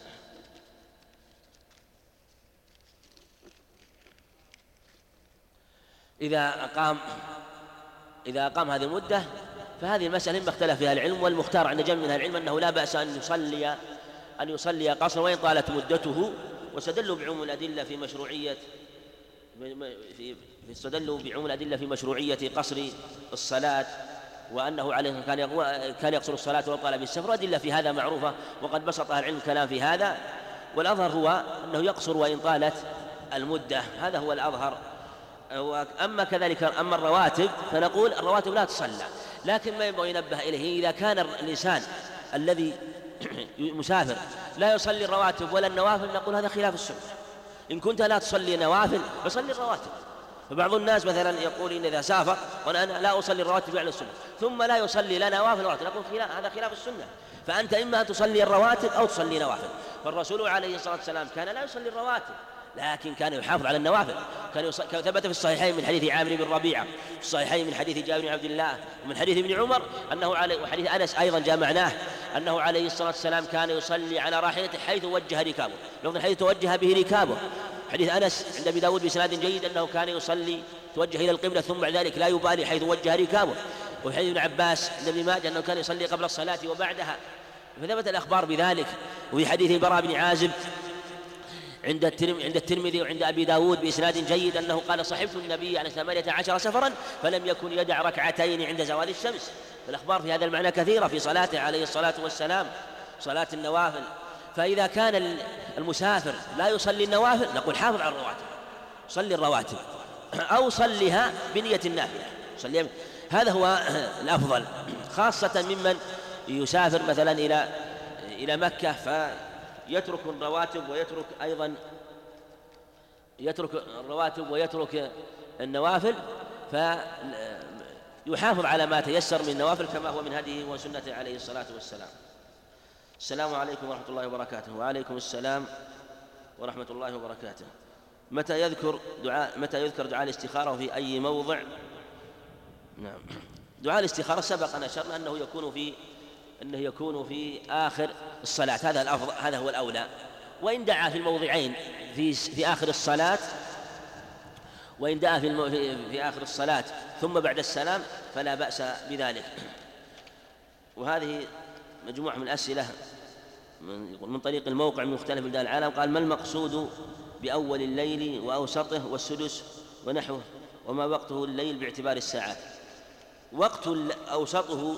إذا أقام إذا أقام هذه المدة، فهذه المسألة مما اختلف فيها العلم، والمختار عند جمع من أهل العلم أنه لا بأس أن يصلي أن يصلي قصرا وإن طالت مدته، واستدلوا بعموم الأدلة في مشروعية في استدلوا بعموم الأدلة في مشروعية قصر الصلاة، وأنه عليه كان كان يقصر الصلاة ولو طال بالسفر، وأدلة في هذا معروفة، وقد بسط أهل العلم الكلام في هذا، والأظهر هو أنه يقصر وإن طالت المدة، هذا هو الأظهر. أما كذلك أما الرواتب فنقول الرواتب لا تصلى، لكن ما ينبغي ينبه إليه إذا كان الإنسان الذي مسافر لا يصلي الرواتب ولا النوافل، نقول هذا خلاف السنة. إن كنت لا تصلي نوافل فصلي الرواتب. فبعض الناس مثلا يقول إن إذا سافر وأنا لا أصلي الرواتب على السنة ثم لا يصلي لا نوافل ولا رواتب، نقول خلاف هذا خلاف السنة، فأنت إما أن تصلي الرواتب أو تصلي نوافل. فالرسول عليه الصلاة والسلام كان لا يصلي الرواتب لكن كان يحافظ على النوافل. كان ثبت في الصحيحين من حديث عامر بن ربيعة، في الصحيحين من حديث جابر بن عبد الله، ومن حديث ابن عمر أنه عليه، وحديث أنس أيضا جاء معناه أنه عليه الصلاة والسلام كان يصلي على راحلته حيث وجه ركابه، لو حيث توجه به ركابه. حديث أنس عند أبي داود بإسناد جيد أنه كان يصلي توجه إلى القبلة ثم بعد ذلك لا يبالي حيث وجه ركابه. وفي حديث ابن عباس عند ابن ماجه أنه كان يصلي قبل الصلاة وبعدها، فثبت الأخبار بذلك. وفي حديث البراء بن عازب عند عند الترمذي وعند أبي داود بإسناد جيد أنه قال صحبت النبي على ثمانية عشر سفرا فلم يكن يدع ركعتين عند زوال الشمس. فالأخبار في هذا المعنى كثيرة في صلاته عليه الصلاة والسلام، صلاة النوافل. فإذا كان المسافر لا يصلي النوافل نقول حافظ على الرواتب، صلي الرواتب أو صليها بنية النافلة، صليها. هذا هو الأفضل، خاصة ممن يسافر مثلا إلى إلى مكة فيترك الرواتب ويترك أيضا يترك الرواتب ويترك النوافل، فيحافظ على ما تيسر من النوافل كما هو من هديه وسنته عليه الصلاة والسلام. السلام عليكم ورحمة الله وبركاته. وعليكم السلام ورحمة الله وبركاته. متى يذكر دعاء متى يذكر دعاء الاستخارة في أي موضع؟ نعم، دعاء الاستخارة سبق أن أشرنا أنه يكون في أنه يكون في آخر الصلاة، هذا الأفضل، هذا هو الأولى. وإن دعا في الموضعين في في آخر الصلاة وإن دعا في, المو... في آخر الصلاة ثم بعد السلام فلا بأس بذلك. وهذه مجموعة من الأسئلة من طريق الموقع من مختلف بلدان العالم. قال: ما المقصود بأول الليل وأوسطه والسدس ونحوه، وما وقته الليل باعتبار الساعات؟ وقت أوسطه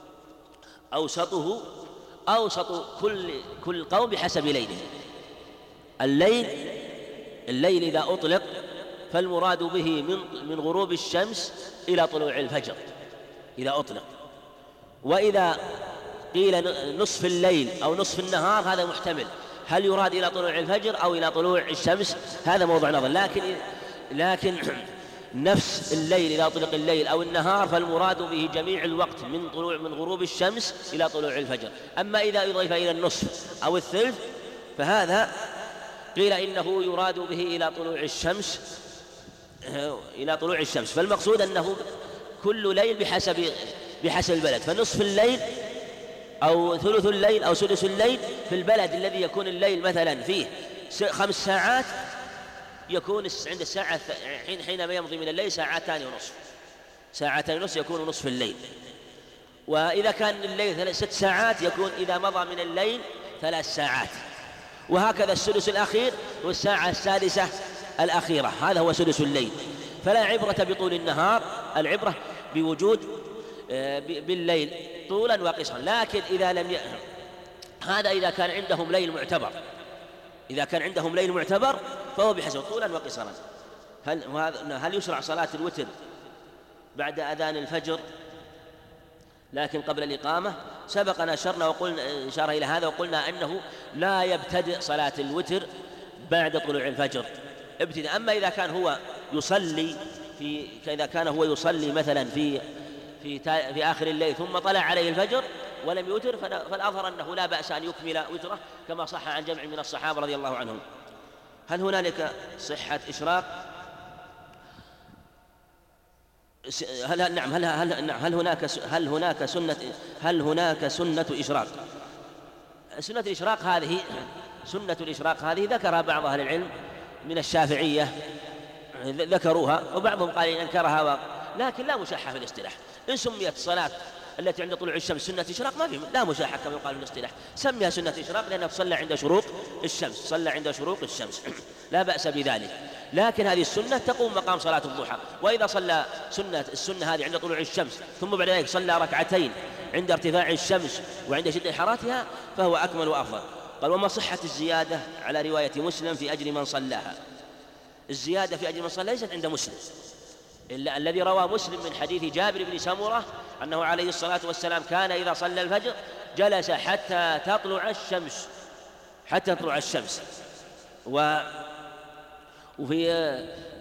أوسطه أوسط كل كل قوم بحسب ليله. الليل الليل إذا أطلق فالمراد به من من غروب الشمس إلى طلوع الفجر إذا أطلق، وإذا قيل نصف الليل أو نصف النهار هذا محتمل، هل يراد إلى طلوع الفجر أو إلى طلوع الشمس؟ هذا موضوع نظر. لكن لكن نفس الليل إذا أطلق الليل أو النهار فالمراد به جميع الوقت من طلوع من غروب الشمس إلى طلوع الفجر. أما إذا أضيف إلى النصف أو الثلث فهذا قيل إنه يراد به إلى طلوع الشمس إلى طلوع الشمس. فالمقصود أنه كل ليل بحسب بحسب البلد، فنصف الليل أو ثلث الليل أو سدس الليل في البلد الذي يكون الليل مثلا فيه خمس ساعات يكون عند الساعة حين حينما يمضي من الليل ساعتان ونصف ساعتان ونصف يكون نصف الليل. وإذا كان الليل ست ساعات يكون إذا مضى من الليل ثلاث ساعات. وهكذا السدس الأخير والساعة السادسة الأخيرة، هذا هو سدس الليل. فلا عبرة بطول النهار، العبرة بوجود بالليل طولا وقصرا. لكن إذا لم ي... هذا إذا كان عندهم ليل معتبر إذا كان عندهم ليل معتبر فهو بحسب طولا وقصرا. هل هل يشرع صلاة الوتر بعد أذان الفجر لكن قبل الإقامة؟ سبق أن أشرنا وقلنا إشارة إلى هذا وقلنا أنه لا يبتدئ صلاة الوتر بعد طلوع الفجر ابتداء. أما إذا كان هو يصلي في إذا كان هو يصلي مثلا في في في آخر الليل ثم طلع عليه الفجر ولم يوتر فالأظهر أنه لا بأس أن يكمل وتره كما صح عن جمع من الصحابة رضي الله عنهم. هل هنالك صحة إشراق؟ هل نعم هل هل نعم هل هناك هل هناك سنة هل هناك سنة إشراق؟ سنة الإشراق هذه سنة الإشراق هذه ذكرها بعض أهل العلم من الشافعية، ذكروها، وبعضهم قال إن أنكرها و... لكن لا مشاحة في الاصطلاح. إن سميت الصلاة التي عند طلوع الشمس سنة إشراق ما في لا مشاحة كما يقال في الاصطلاح، سميها سنة إشراق لأنها تصلى عند شروق الشمس، صلى عند شروق الشمس لا بأس بذلك. لكن هذه السنة تقوم مقام صلاة الضحى. وإذا صلى سنة السنة هذه عند طلوع الشمس ثم بعد ذلك صلى ركعتين عند ارتفاع الشمس وعند شدة حرارتها فهو أكمل وأفضل. قال وما صحة الزيادة على رواية مسلم في أجر من صلاها؟ الزيادة في أجر من صلى ليست عند مسلم، إلا الذي روى مسلم من حديث جابر بن سمرة أنه عليه الصلاة والسلام كان إذا صلى الفجر جلس حتى تطلع الشمس حتى تطلع الشمس و وفي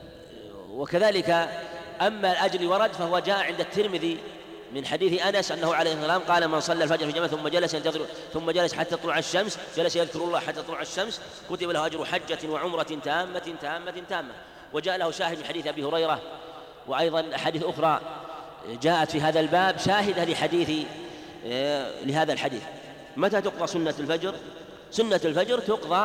وكذلك أما الأجر ورد فهو جاء عند الترمذي من حديث أنس أنه عليه الصلاة والسلام قال من صلى الفجر في جماعة ثم جلس ينتظر ثم جلس حتى تطلع الشمس جلس يذكر الله حتى تطلع الشمس كتب له أجر حجة وعمرة تامة تامة تامة. وجاء له شاهد من حديث أبي هريرة، وأيضا حديث أخرى جاءت في هذا الباب شاهدة لحديث لهذا الحديث. متى تقضى سنة الفجر؟ سنة الفجر تقضى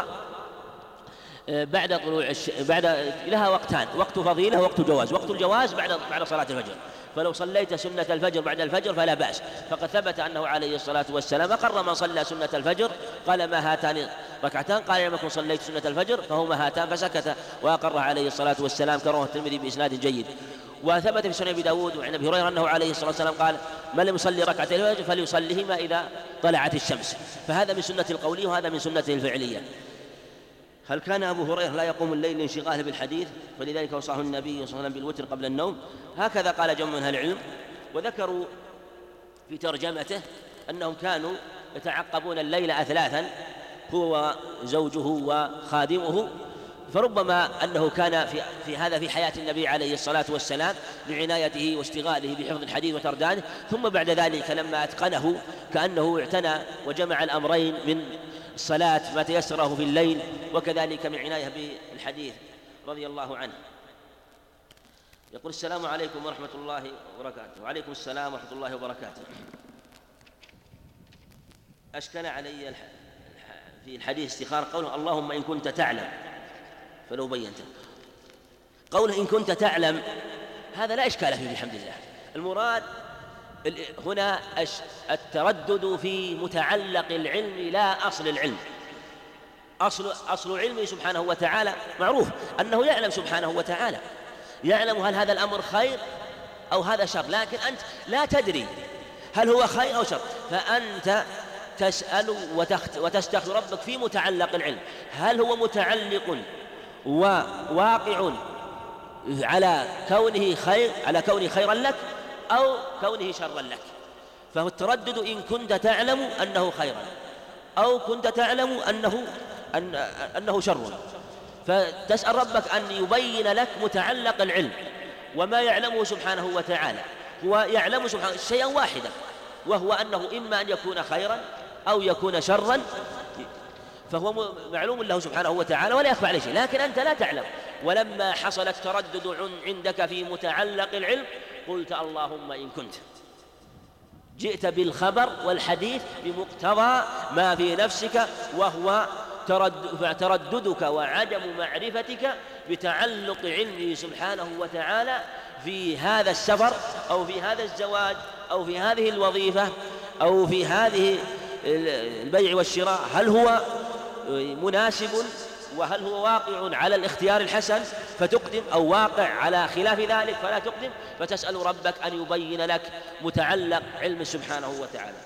بعد طلوع الش... بعد لها وقتان، وقت فضيلة ووقت جواز. وقت الجواز بعد بعد صلاة الفجر، فلو صليت سنة الفجر بعد الفجر فلا بأس، فقد ثبت أنه عليه الصلاة والسلام أقر من صلى سنة الفجر قال ما هاتان ركعتان، قال لم أكن صليت سنة الفجر فهما هاتان، فسكت وأقر عليه الصلاة والسلام كرواه الترمذي بإسناد جيد. وثبت في سنن أبي داود وعن أبي هريرة أنه عليه الصلاة والسلام قال من لم يصلي ركعتين الفجر فليصليهما إذا طلعت الشمس. فهذا من سنة القولية وهذا من سنة الفعلية. هل كان أبو هريرة لا يقوم الليل لانشغاله بالحديث فلذلك وصاه النبي صلى الله عليه وسلم بالوتر قبل النوم؟ هكذا قال جمع من أهل العلم. وذكروا في ترجمته أنهم كانوا يتعقبون الليل أثلاثا هو وزوجه وخادمه، فربما أنه كان في, في هذا في حياة النبي عليه الصلاة والسلام لعنايته واشتغاله بحفظ الحديث وترداده، ثم بعد ذلك لما أتقنه كأنه اعتنى وجمع الأمرين من الصلاة ما تيسره في الليل وكذلك من عناية بالحديث رضي الله عنه. يقول السلام عليكم ورحمة الله وبركاته. وعليكم السلام ورحمة الله وبركاته. أشكل علي في الحديث استخارة قوله اللهم إن كنت تعلم فلو بينته. قوله إن كنت تعلم هذا لا إشكال فيه بحمد الله. المراد هنا التردد في متعلق العلم لا أصل العلم. أصل, أصل علمه سبحانه وتعالى معروف أنه يعلم سبحانه وتعالى، يعلم هل هذا الأمر خير أو هذا شر، لكن أنت لا تدري هل هو خير أو شر، فأنت تسأل وتستخير ربك في متعلق العلم هل هو متعلق وواقع على كونه خير على كونه خيرا لك أو كونه شرا لك. فهو التردد إن كنت تعلم أنه خيرا أو كنت تعلم أنه أن أنه شر، فتسأل ربك أن يبين لك متعلق العلم وما يعلمه سبحانه وتعالى. هو يعلم سبحانه شيئا واحدا وهو أنه إما أن يكون خيرا أو يكون شرا، فهو معلوم له سبحانه وتعالى ولا يخفى عليه شيء، لكن أنت لا تعلم. ولما حصل التردد عندك في متعلق العلم قلت اللهم إن كنت، جئت بالخبر والحديث بمقتضى ما في نفسك، وهو ترددك وعدم معرفتك بتعلق علمه سبحانه وتعالى في هذا السفر أو في هذا الزواج أو في هذه الوظيفة أو في هذه البيع والشراء، هل هو مناسب وهل هو واقع على الاختيار الحسن فتقدم أو واقع على خلاف ذلك فلا تقدم، فتسأل ربك أن يبين لك متعلق علم سبحانه وتعالى.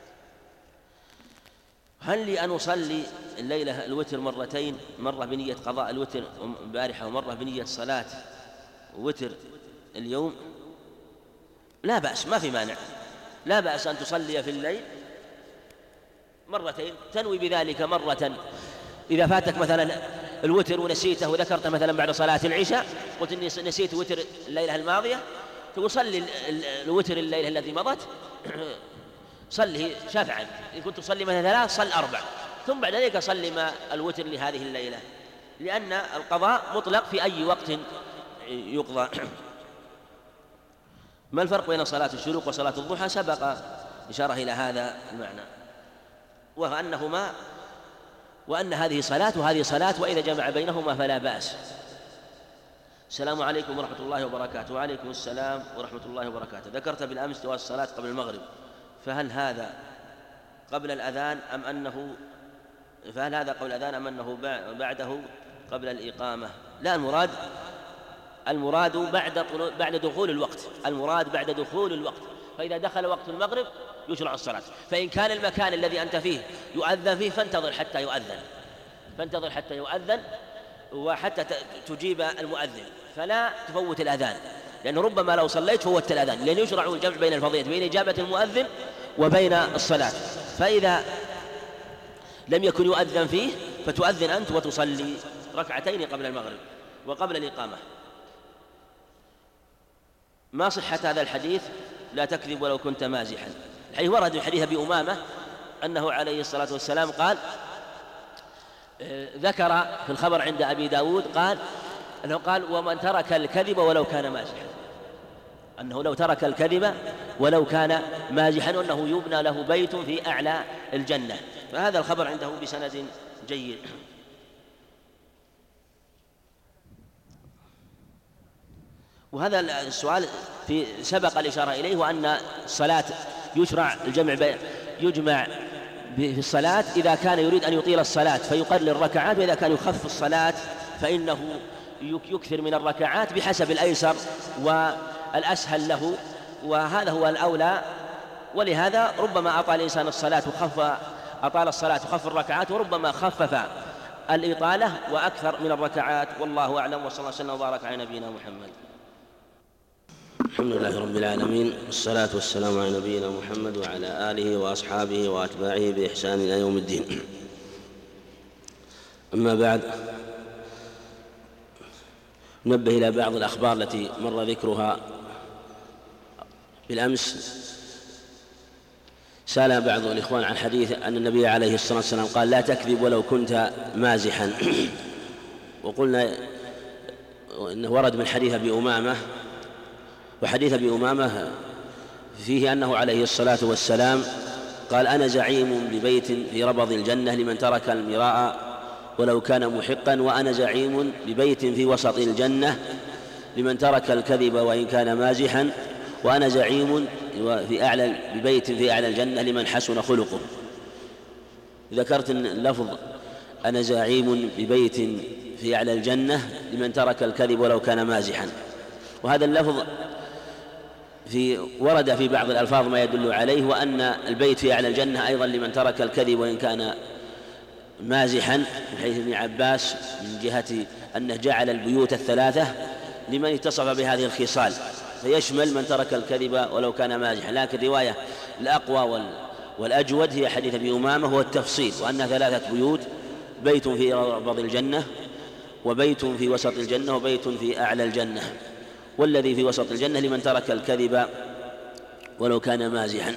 هل لي أن أصلي الليلة الوتر مرتين، مرة بنية قضاء الوتر البارحة ومرة بنية صلاة وتر اليوم؟ لا بأس، ما في مانع، لا بأس أن تصلي في الليل مرتين، تنوي بذلك مرة إذا فاتك مثلا الوتر ونسيته وذكرته مثلا بعد صلاة العشاء قلت إني نسيت وتر الليلة الماضية، تصلي الوتر الليلة التي مضت صلي شفعا، إن كنت تصلي مثلا ثلاث صل أربع، ثم بعد ذلك صلي ما الوتر لهذه الليلة، لأن القضاء مطلق في أي وقت يقضى. ما الفرق بين صلاة الشروق وصلاة الضحى؟ سبق إشارة إلى هذا المعنى. وأنهما وأن هذه صلاة وهذه صلاة، وإذا جمع بينهما فلا بأس. السلام عليكم ورحمة الله وبركاته. وعليكم السلام ورحمة الله وبركاته. ذكرت بالأمس جواز الصلاة قبل المغرب، فهل هذا قبل الأذان أم أنه فهل هذا قبل الأذان أم أنه بعده قبل الإقامة؟ لا، المراد المراد بعد بعد دخول الوقت، المراد بعد دخول الوقت. فإذا دخل وقت المغرب يشرع الصلاة. فإن كان المكان الذي أنت فيه يؤذن فيه فانتظر حتى يؤذن فانتظر حتى يؤذن وحتى تجيب المؤذن، فلا تفوت الأذان، لأنه ربما لو صليت فوت الأذان، لأن يشرع الجمع بين الفضيلة، بين إجابة المؤذن وبين الصلاة. فإذا لم يكن يؤذن فيه فتؤذن أنت وتصلي ركعتين قبل المغرب وقبل الإقامة. ما صحة هذا الحديث لا تكذب ولو كنت مازحا؟ الحديث ورد من حديث أبي أمامة أنه عليه الصلاة والسلام قال، ذكر في الخبر عند أبي داود قال أنه قال ومن ترك الكذب ولو كان مازحا، أنه لو ترك الكذب ولو كان مازحا وأنه يبنى له بيت في أعلى الجنة. فهذا الخبر عنده بسند جيد. وهذا السؤال في سبق الإشارة إليه، وأن الصلاة يشرع الجمع يجمع في الصلاة إذا كان يريد أن يطيل الصلاة فيقلل الركعات، وإذا كان يخفف الصلاة فإنه يكثر من الركعات بحسب الأيسر والأسهل له، وهذا هو الأولى. ولهذا ربما أطال الإنسان الصلاة وخف أطال الصلاة وخف الركعات، وربما خفف الإطالة وأكثر من الركعات، والله أعلم. وصلى الله وسلم وبارك على نبينا محمد. الحمد لله رب العالمين، والصلاة والسلام على نبينا محمد وعلى آله وأصحابه وأتباعه بإحسان إلى يوم الدين. أما بعد، ننبه إلى بعض الأخبار التي مر ذكرها بالأمس. سأل بعض الإخوان عن حديث أن النبي عليه الصلاة والسلام قال لا تكذب ولو كنت مازحا، وقلنا إنه ورد من حديث أبي أمامة، وحديث أبي أمامة فيه أنه عليه الصلاة والسلام قال أنا زعيم ببيت في ربض الجنة لمن ترك المراء ولو كان محقا، وأنا زعيم ببيت في وسط الجنة لمن ترك الكذب وإن كان مازحا، وأنا زعيم في أعلى ببيت في أعلى الجنة لمن حسن خلقه. ذكرت اللفظ أنا زعيم ببيت في أعلى الجنة لمن ترك الكذب ولو كان مازحا، وهذا اللفظ في ورد في بعض الألفاظ ما يدل عليه، وأن البيت في أعلى الجنة أيضا لمن ترك الكذب وإن كان مازحا، من حيث ابن عباس من جهة أنه جعل البيوت الثلاثة لمن اتصف بهذه الخصال، فيشمل من ترك الكذب ولو كان مازحا. لكن الرواية الأقوى والأجود هي حديث أبي أمامة، هو التفصيل، وأن ثلاثة بيوت، بيت في ربض الجنة وبيت في وسط الجنة وبيت في أعلى الجنة، والذي في وسط الجنة لمن ترك الكذب ولو كان مازحا.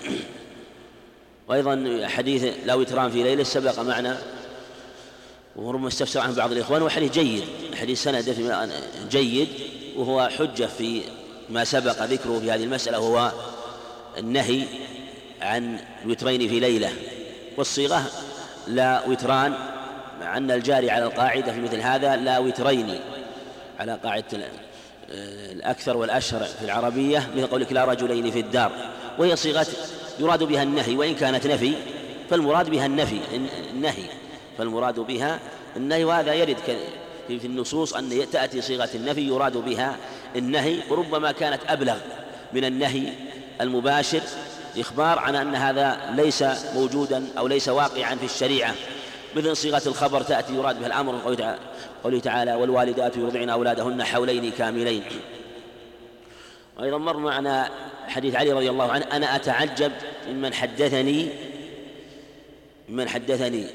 وأيضا حديث لا وتران في ليلة سبق معنا وربما استفسر عنه بعض الإخوان، وحديث جيد، حديث سند جيد، وهو حجة في ما سبق ذكره في هذه المسألة، وهو النهي عن وترين في ليلة، والصيغة لا وتران، مع أن الجاري على القاعدة في مثل هذا لا وترين على قاعدة الأكثر والأشهر في العربية، مثل قولك لا رجلين في الدار، وهي صيغة يراد بها النهي، وإن كانت نفي فالمراد بها النفي النهي فالمراد بها النهي، وهذا يرد في النصوص أن تأتي صيغة النفي يراد بها النهي، وربما كانت أبلغ من النهي المباشر، إخبار عن أن هذا ليس موجودا أو ليس واقعا في الشريعة، مثل صيغة الخبر تأتي يراد بها الأمر، قوله تعالى والوالدات يرضعن أولادهن حولين كاملين. وأيضا مر معنا حديث علي رضي الله عنه أنا أتعجب ممن حدثني ممن حدثني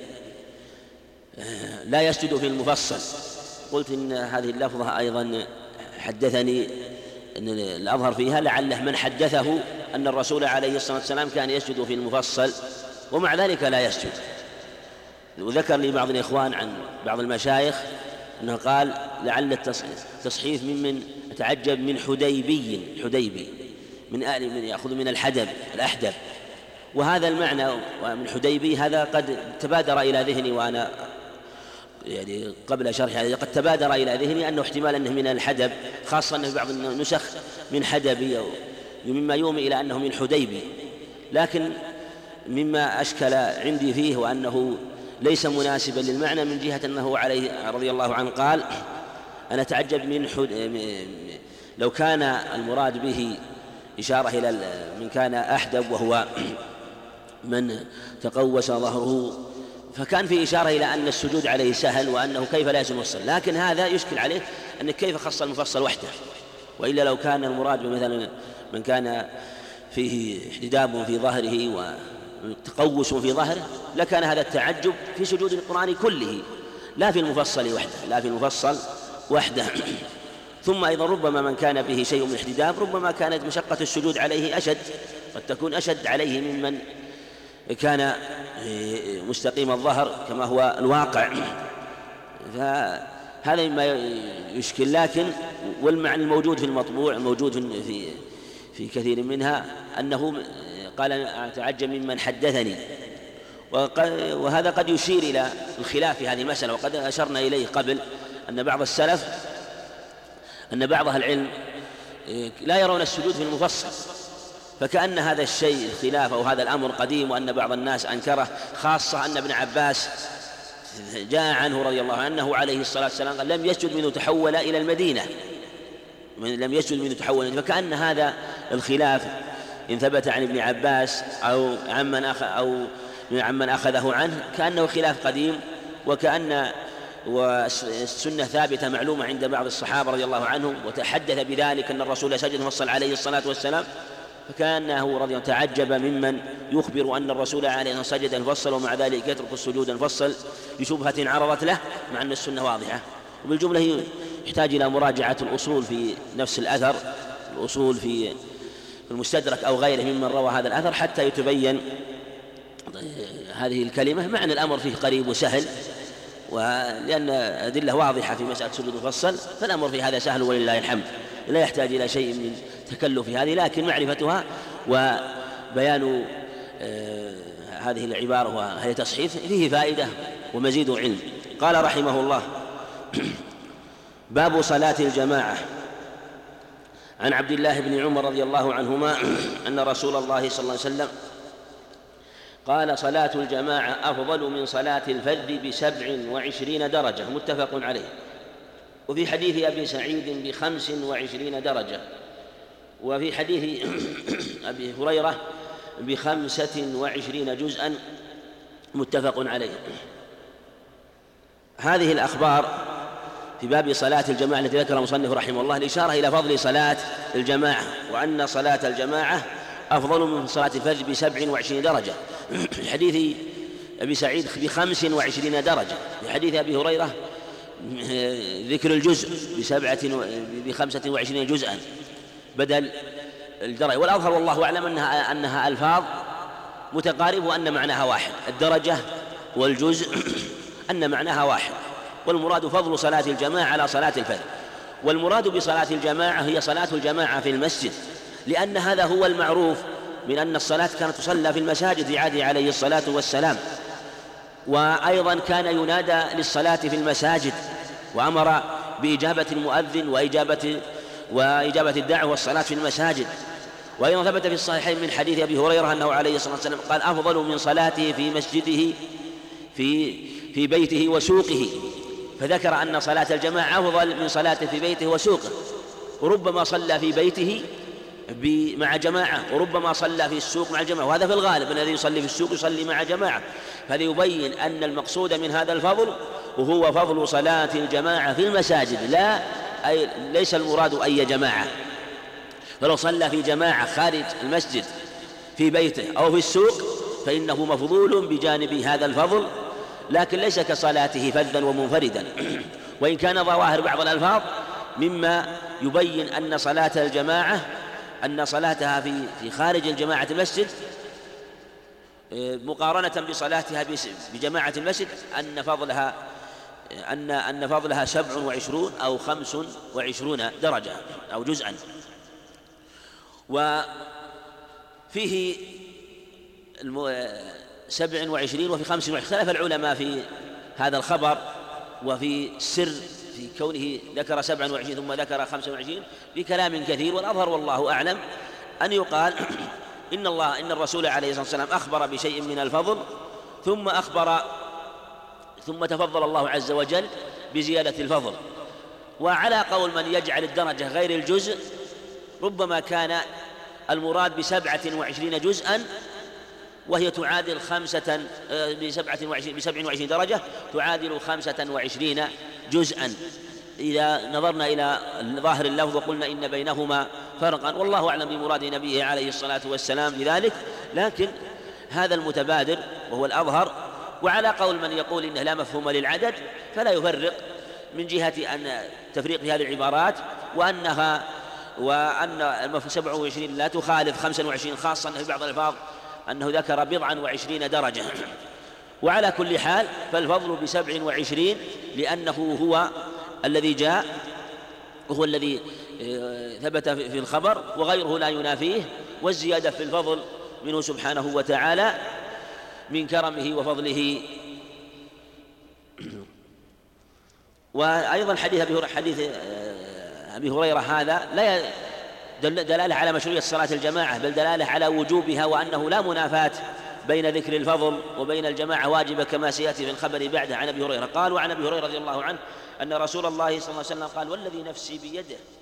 لا يسجد في المفصل. قلت إن هذه اللفظة أيضا حدثني أن الأظهر فيها لعله من حدثه أن الرسول عليه الصلاة والسلام كان يسجد في المفصل ومع ذلك لا يسجد. وذكر لي بعض الإخوان عن بعض المشايخ أنه قال لعل التصحيف ممن أتعجب من حديبي حديبي من آل من يأخذ من الحدب الأحدب، وهذا المعنى من حديبي هذا قد تبادر إلى ذهني وأنا يعني قبل شرحه، قد تبادر إلى ذهني أنه احتمال أنه من الحدب، خاصة أنه في بعض النسخ من حدبي أو مما يومي إلى أنه من حديبي، لكن مما أشكل عندي فيه وأنه ليس مناسبا للمعنى من جهة أنه عليه رضي الله عنه قال: أنا أتعجب من حد... لو كان المراد به إشارة إلى من كان أحدب وهو من تقوس ظهره، فكان في إشارة إلى أن السجود عليه سهل وأنه كيف لا يسجد مفصل، لكن هذا يشكل عليه أن كيف خص المفصل وحده، وإلا لو كان المراد مثلا من كان فيه احتداب في ظهره وتقوس في ظهره لكان هذا التعجب في سجود القرآن كله لا في المفصل وحده لا في المفصل وحده. ثم أيضا ربما من كان به شيء من احتداب ربما كانت مشقة السجود عليه أشد، قد تكون أشد عليه ممن كان مستقيم الظهر كما هو الواقع، فهذا مما يشكل. لكن والمعنى الموجود في المطبوع الموجود في في كثير منها أنه قال: أتعجب ممن حدثني، وهذا قد يشير إلى الخلاف في هذه المسألة، وقد أشرنا إليه قبل أن بعض السلف أن بعض أهل العلم لا يرون السجود في المفصل، فكأن هذا الشيء الخلاف أو هذا الأمر قديم وأن بعض الناس أنكره، خاصة أن ابن عباس جاء عنه رضي الله عنه أنه عليه الصلاة والسلام قال: لم يسجد منذ تحول إلى المدينة لم يسجد منذ تحول، فكأن هذا الخلاف إن ثبت عن ابن عباس أو عمن أخ أو عمن أخذه عنه كأنه خلاف قديم، وكأن والسنة ثابتة معلومة عند بعض الصحابة رضي الله عنهم، وتحدث بذلك أن الرسول سجد مفصل عليه الصلاة والسلام، فكأنه رضي الله تعجب ممن يخبر أن الرسول عليه الصلاة والسلام سجد مفصل ومع ذلك يترك السجود المفصل بشبهة عرضت له، مع أن السنة واضحة. وبالجملة يحتاج إلى مراجعة الأصول في نفس الأثر، الأصول في المستدرك أو غيره ممن روى هذا الأثر، حتى يتبين هذه الكلمة معنى الأمر فيه قريب وسهل، ولأن أدلة واضحة في مسألة سجود المفصل فالأمر في هذا سهل ولله الحمد، لا يحتاج إلى شيء من تكلف في هذه، لكن معرفتها وبيان آه هذه العبارة وهي تصحيف فيه فائدة ومزيد علم. قال رحمه الله: باب صلاة الجماعة. عن عبد الله بن عمر رضي الله عنهما أن رسول الله صلى الله عليه وسلم قال: صلاة الجماعة أفضل من صلاة الفرد بسبع وعشرين درجة، متفق عليه. وفي حديث أبي سعيد بخمس وعشرين درجة، وفي حديث أبي هريرة بخمسة وعشرين جزءا، متفق عليه. هذه الأخبار في باب صلاة الجماعة التي ذكر المصنف رحمه الله الإشارة إلى فضل صلاة الجماعة، وأن صلاة الجماعة أفضل من صلاة الفرد بسبع وعشرين درجة. في حديث أبي سعيد بخمس وعشرين درجة، في حديث أبي هريرة ذكر الجزء بسبعة بخمسة وعشرين جزءا بدل الدرجة، والأظهر والله أعلم أنها أنها ألفاظ متقاربة وأن معناها واحد، الدرجة والجزء أن معناها واحد، والمراد فضل صلاة الجماعة على صلاة الفرد. والمراد بصلاة الجماعة هي صلاة الجماعة في المسجد، لأن هذا هو المعروف من أن الصلاة كانت تصلى في المساجد في عهده عليه الصلاة والسلام، وأيضا كان ينادى للصلاة في المساجد، وأمر بإجابة المؤذن وإجابة وإجابة الدعوة والصلاة في المساجد. وأيضا ثبت في الصحيحين من حديث أبي هريرة أنه عليه الصلاة والسلام قال: أفضل من صلاته في مسجده في في بيته وسوقه، فذكر أن صلاة الجماعة أفضل من صلاته في بيته وسوقه، وربما صلى في بيته مع جماعة وربما صلى في السوق مع جماعة، وهذا في الغالب الذي يصلي في السوق يصلي مع جماعة، فهذا يبين أن المقصود من هذا الفضل وهو فضل صلاة الجماعة في المساجد، لا أي ليس المراد أي جماعة، فلو صلى في جماعة خارج المسجد في بيته أو في السوق فإنه مفضول بجانب هذا الفضل، لكن ليس كصلاته فذا ومنفردا. وإن كان ظواهر بعض الألفاظ مما يبين أن صلاة الجماعة أن صلاتها في في خارج الجماعة المسجد مقارنة بصلاتها بجماعة المسجد أن فضلها أن أن فضلها سبع وعشرون أو خمس وعشرون درجة أو جزءا. وفيه سبع وعشرين وفي خمس وعشرين. اختلف العلماء في هذا الخبر وفي السر في كونه ذكر سبعا وعشرين ثم ذكر خمسا وعشرين بكلام كثير، والأظهر والله أعلم أن يقال إن الله إن الرسول عليه الصلاة والسلام أخبر بشيء من الفضل ثم أخبر ثم تفضل الله عز وجل بزيادة الفضل. وعلى قول من يجعل الدرجة غير الجزء ربما كان المراد بسبعة وعشرين جزءا وهي تعادل خمسة بسبعة وعشرين بسبع وعشرين درجة تعادل خمسة وعشرين جزءا إذا نظرنا إلى ظاهر اللفظ وقلنا إن بينهما فرقا، والله أعلم بمراد نبيه عليه الصلاة والسلام بذلك، لكن هذا المتبادر وهو الأظهر. وعلى قول من يقول إنه لا مفهوم للعدد فلا يفرق من جهة أن تفريق في هذه العبارات، وأنها وأن سبع وعشرين لا تخالف خمسة وعشرين، خاصة في بعض الألفاظ أنه ذكر بضعا وعشرين درجة. وعلى كل حال فالفضل بسبع وعشرين لأنه هو الذي جاء وهو الذي ثبت في الخبر وغيره لا ينافيه، والزيادة في الفضل منه سبحانه وتعالى من كرمه وفضله. وأيضا حديث أبي حديث أبي هريرة هذا لا دلالة على مشروعية صلاة الجماعة، بل دلالة على وجوبها، وأنه لا منافاة بين ذكر الفضل وبين الجماعة واجبة كما سيأتي في الخبر بعده. عن أبي هريرة قال: وعن أبي هريرة رضي الله عنه أن رسول الله صلى الله عليه وسلم قال: والذي نفسي بيده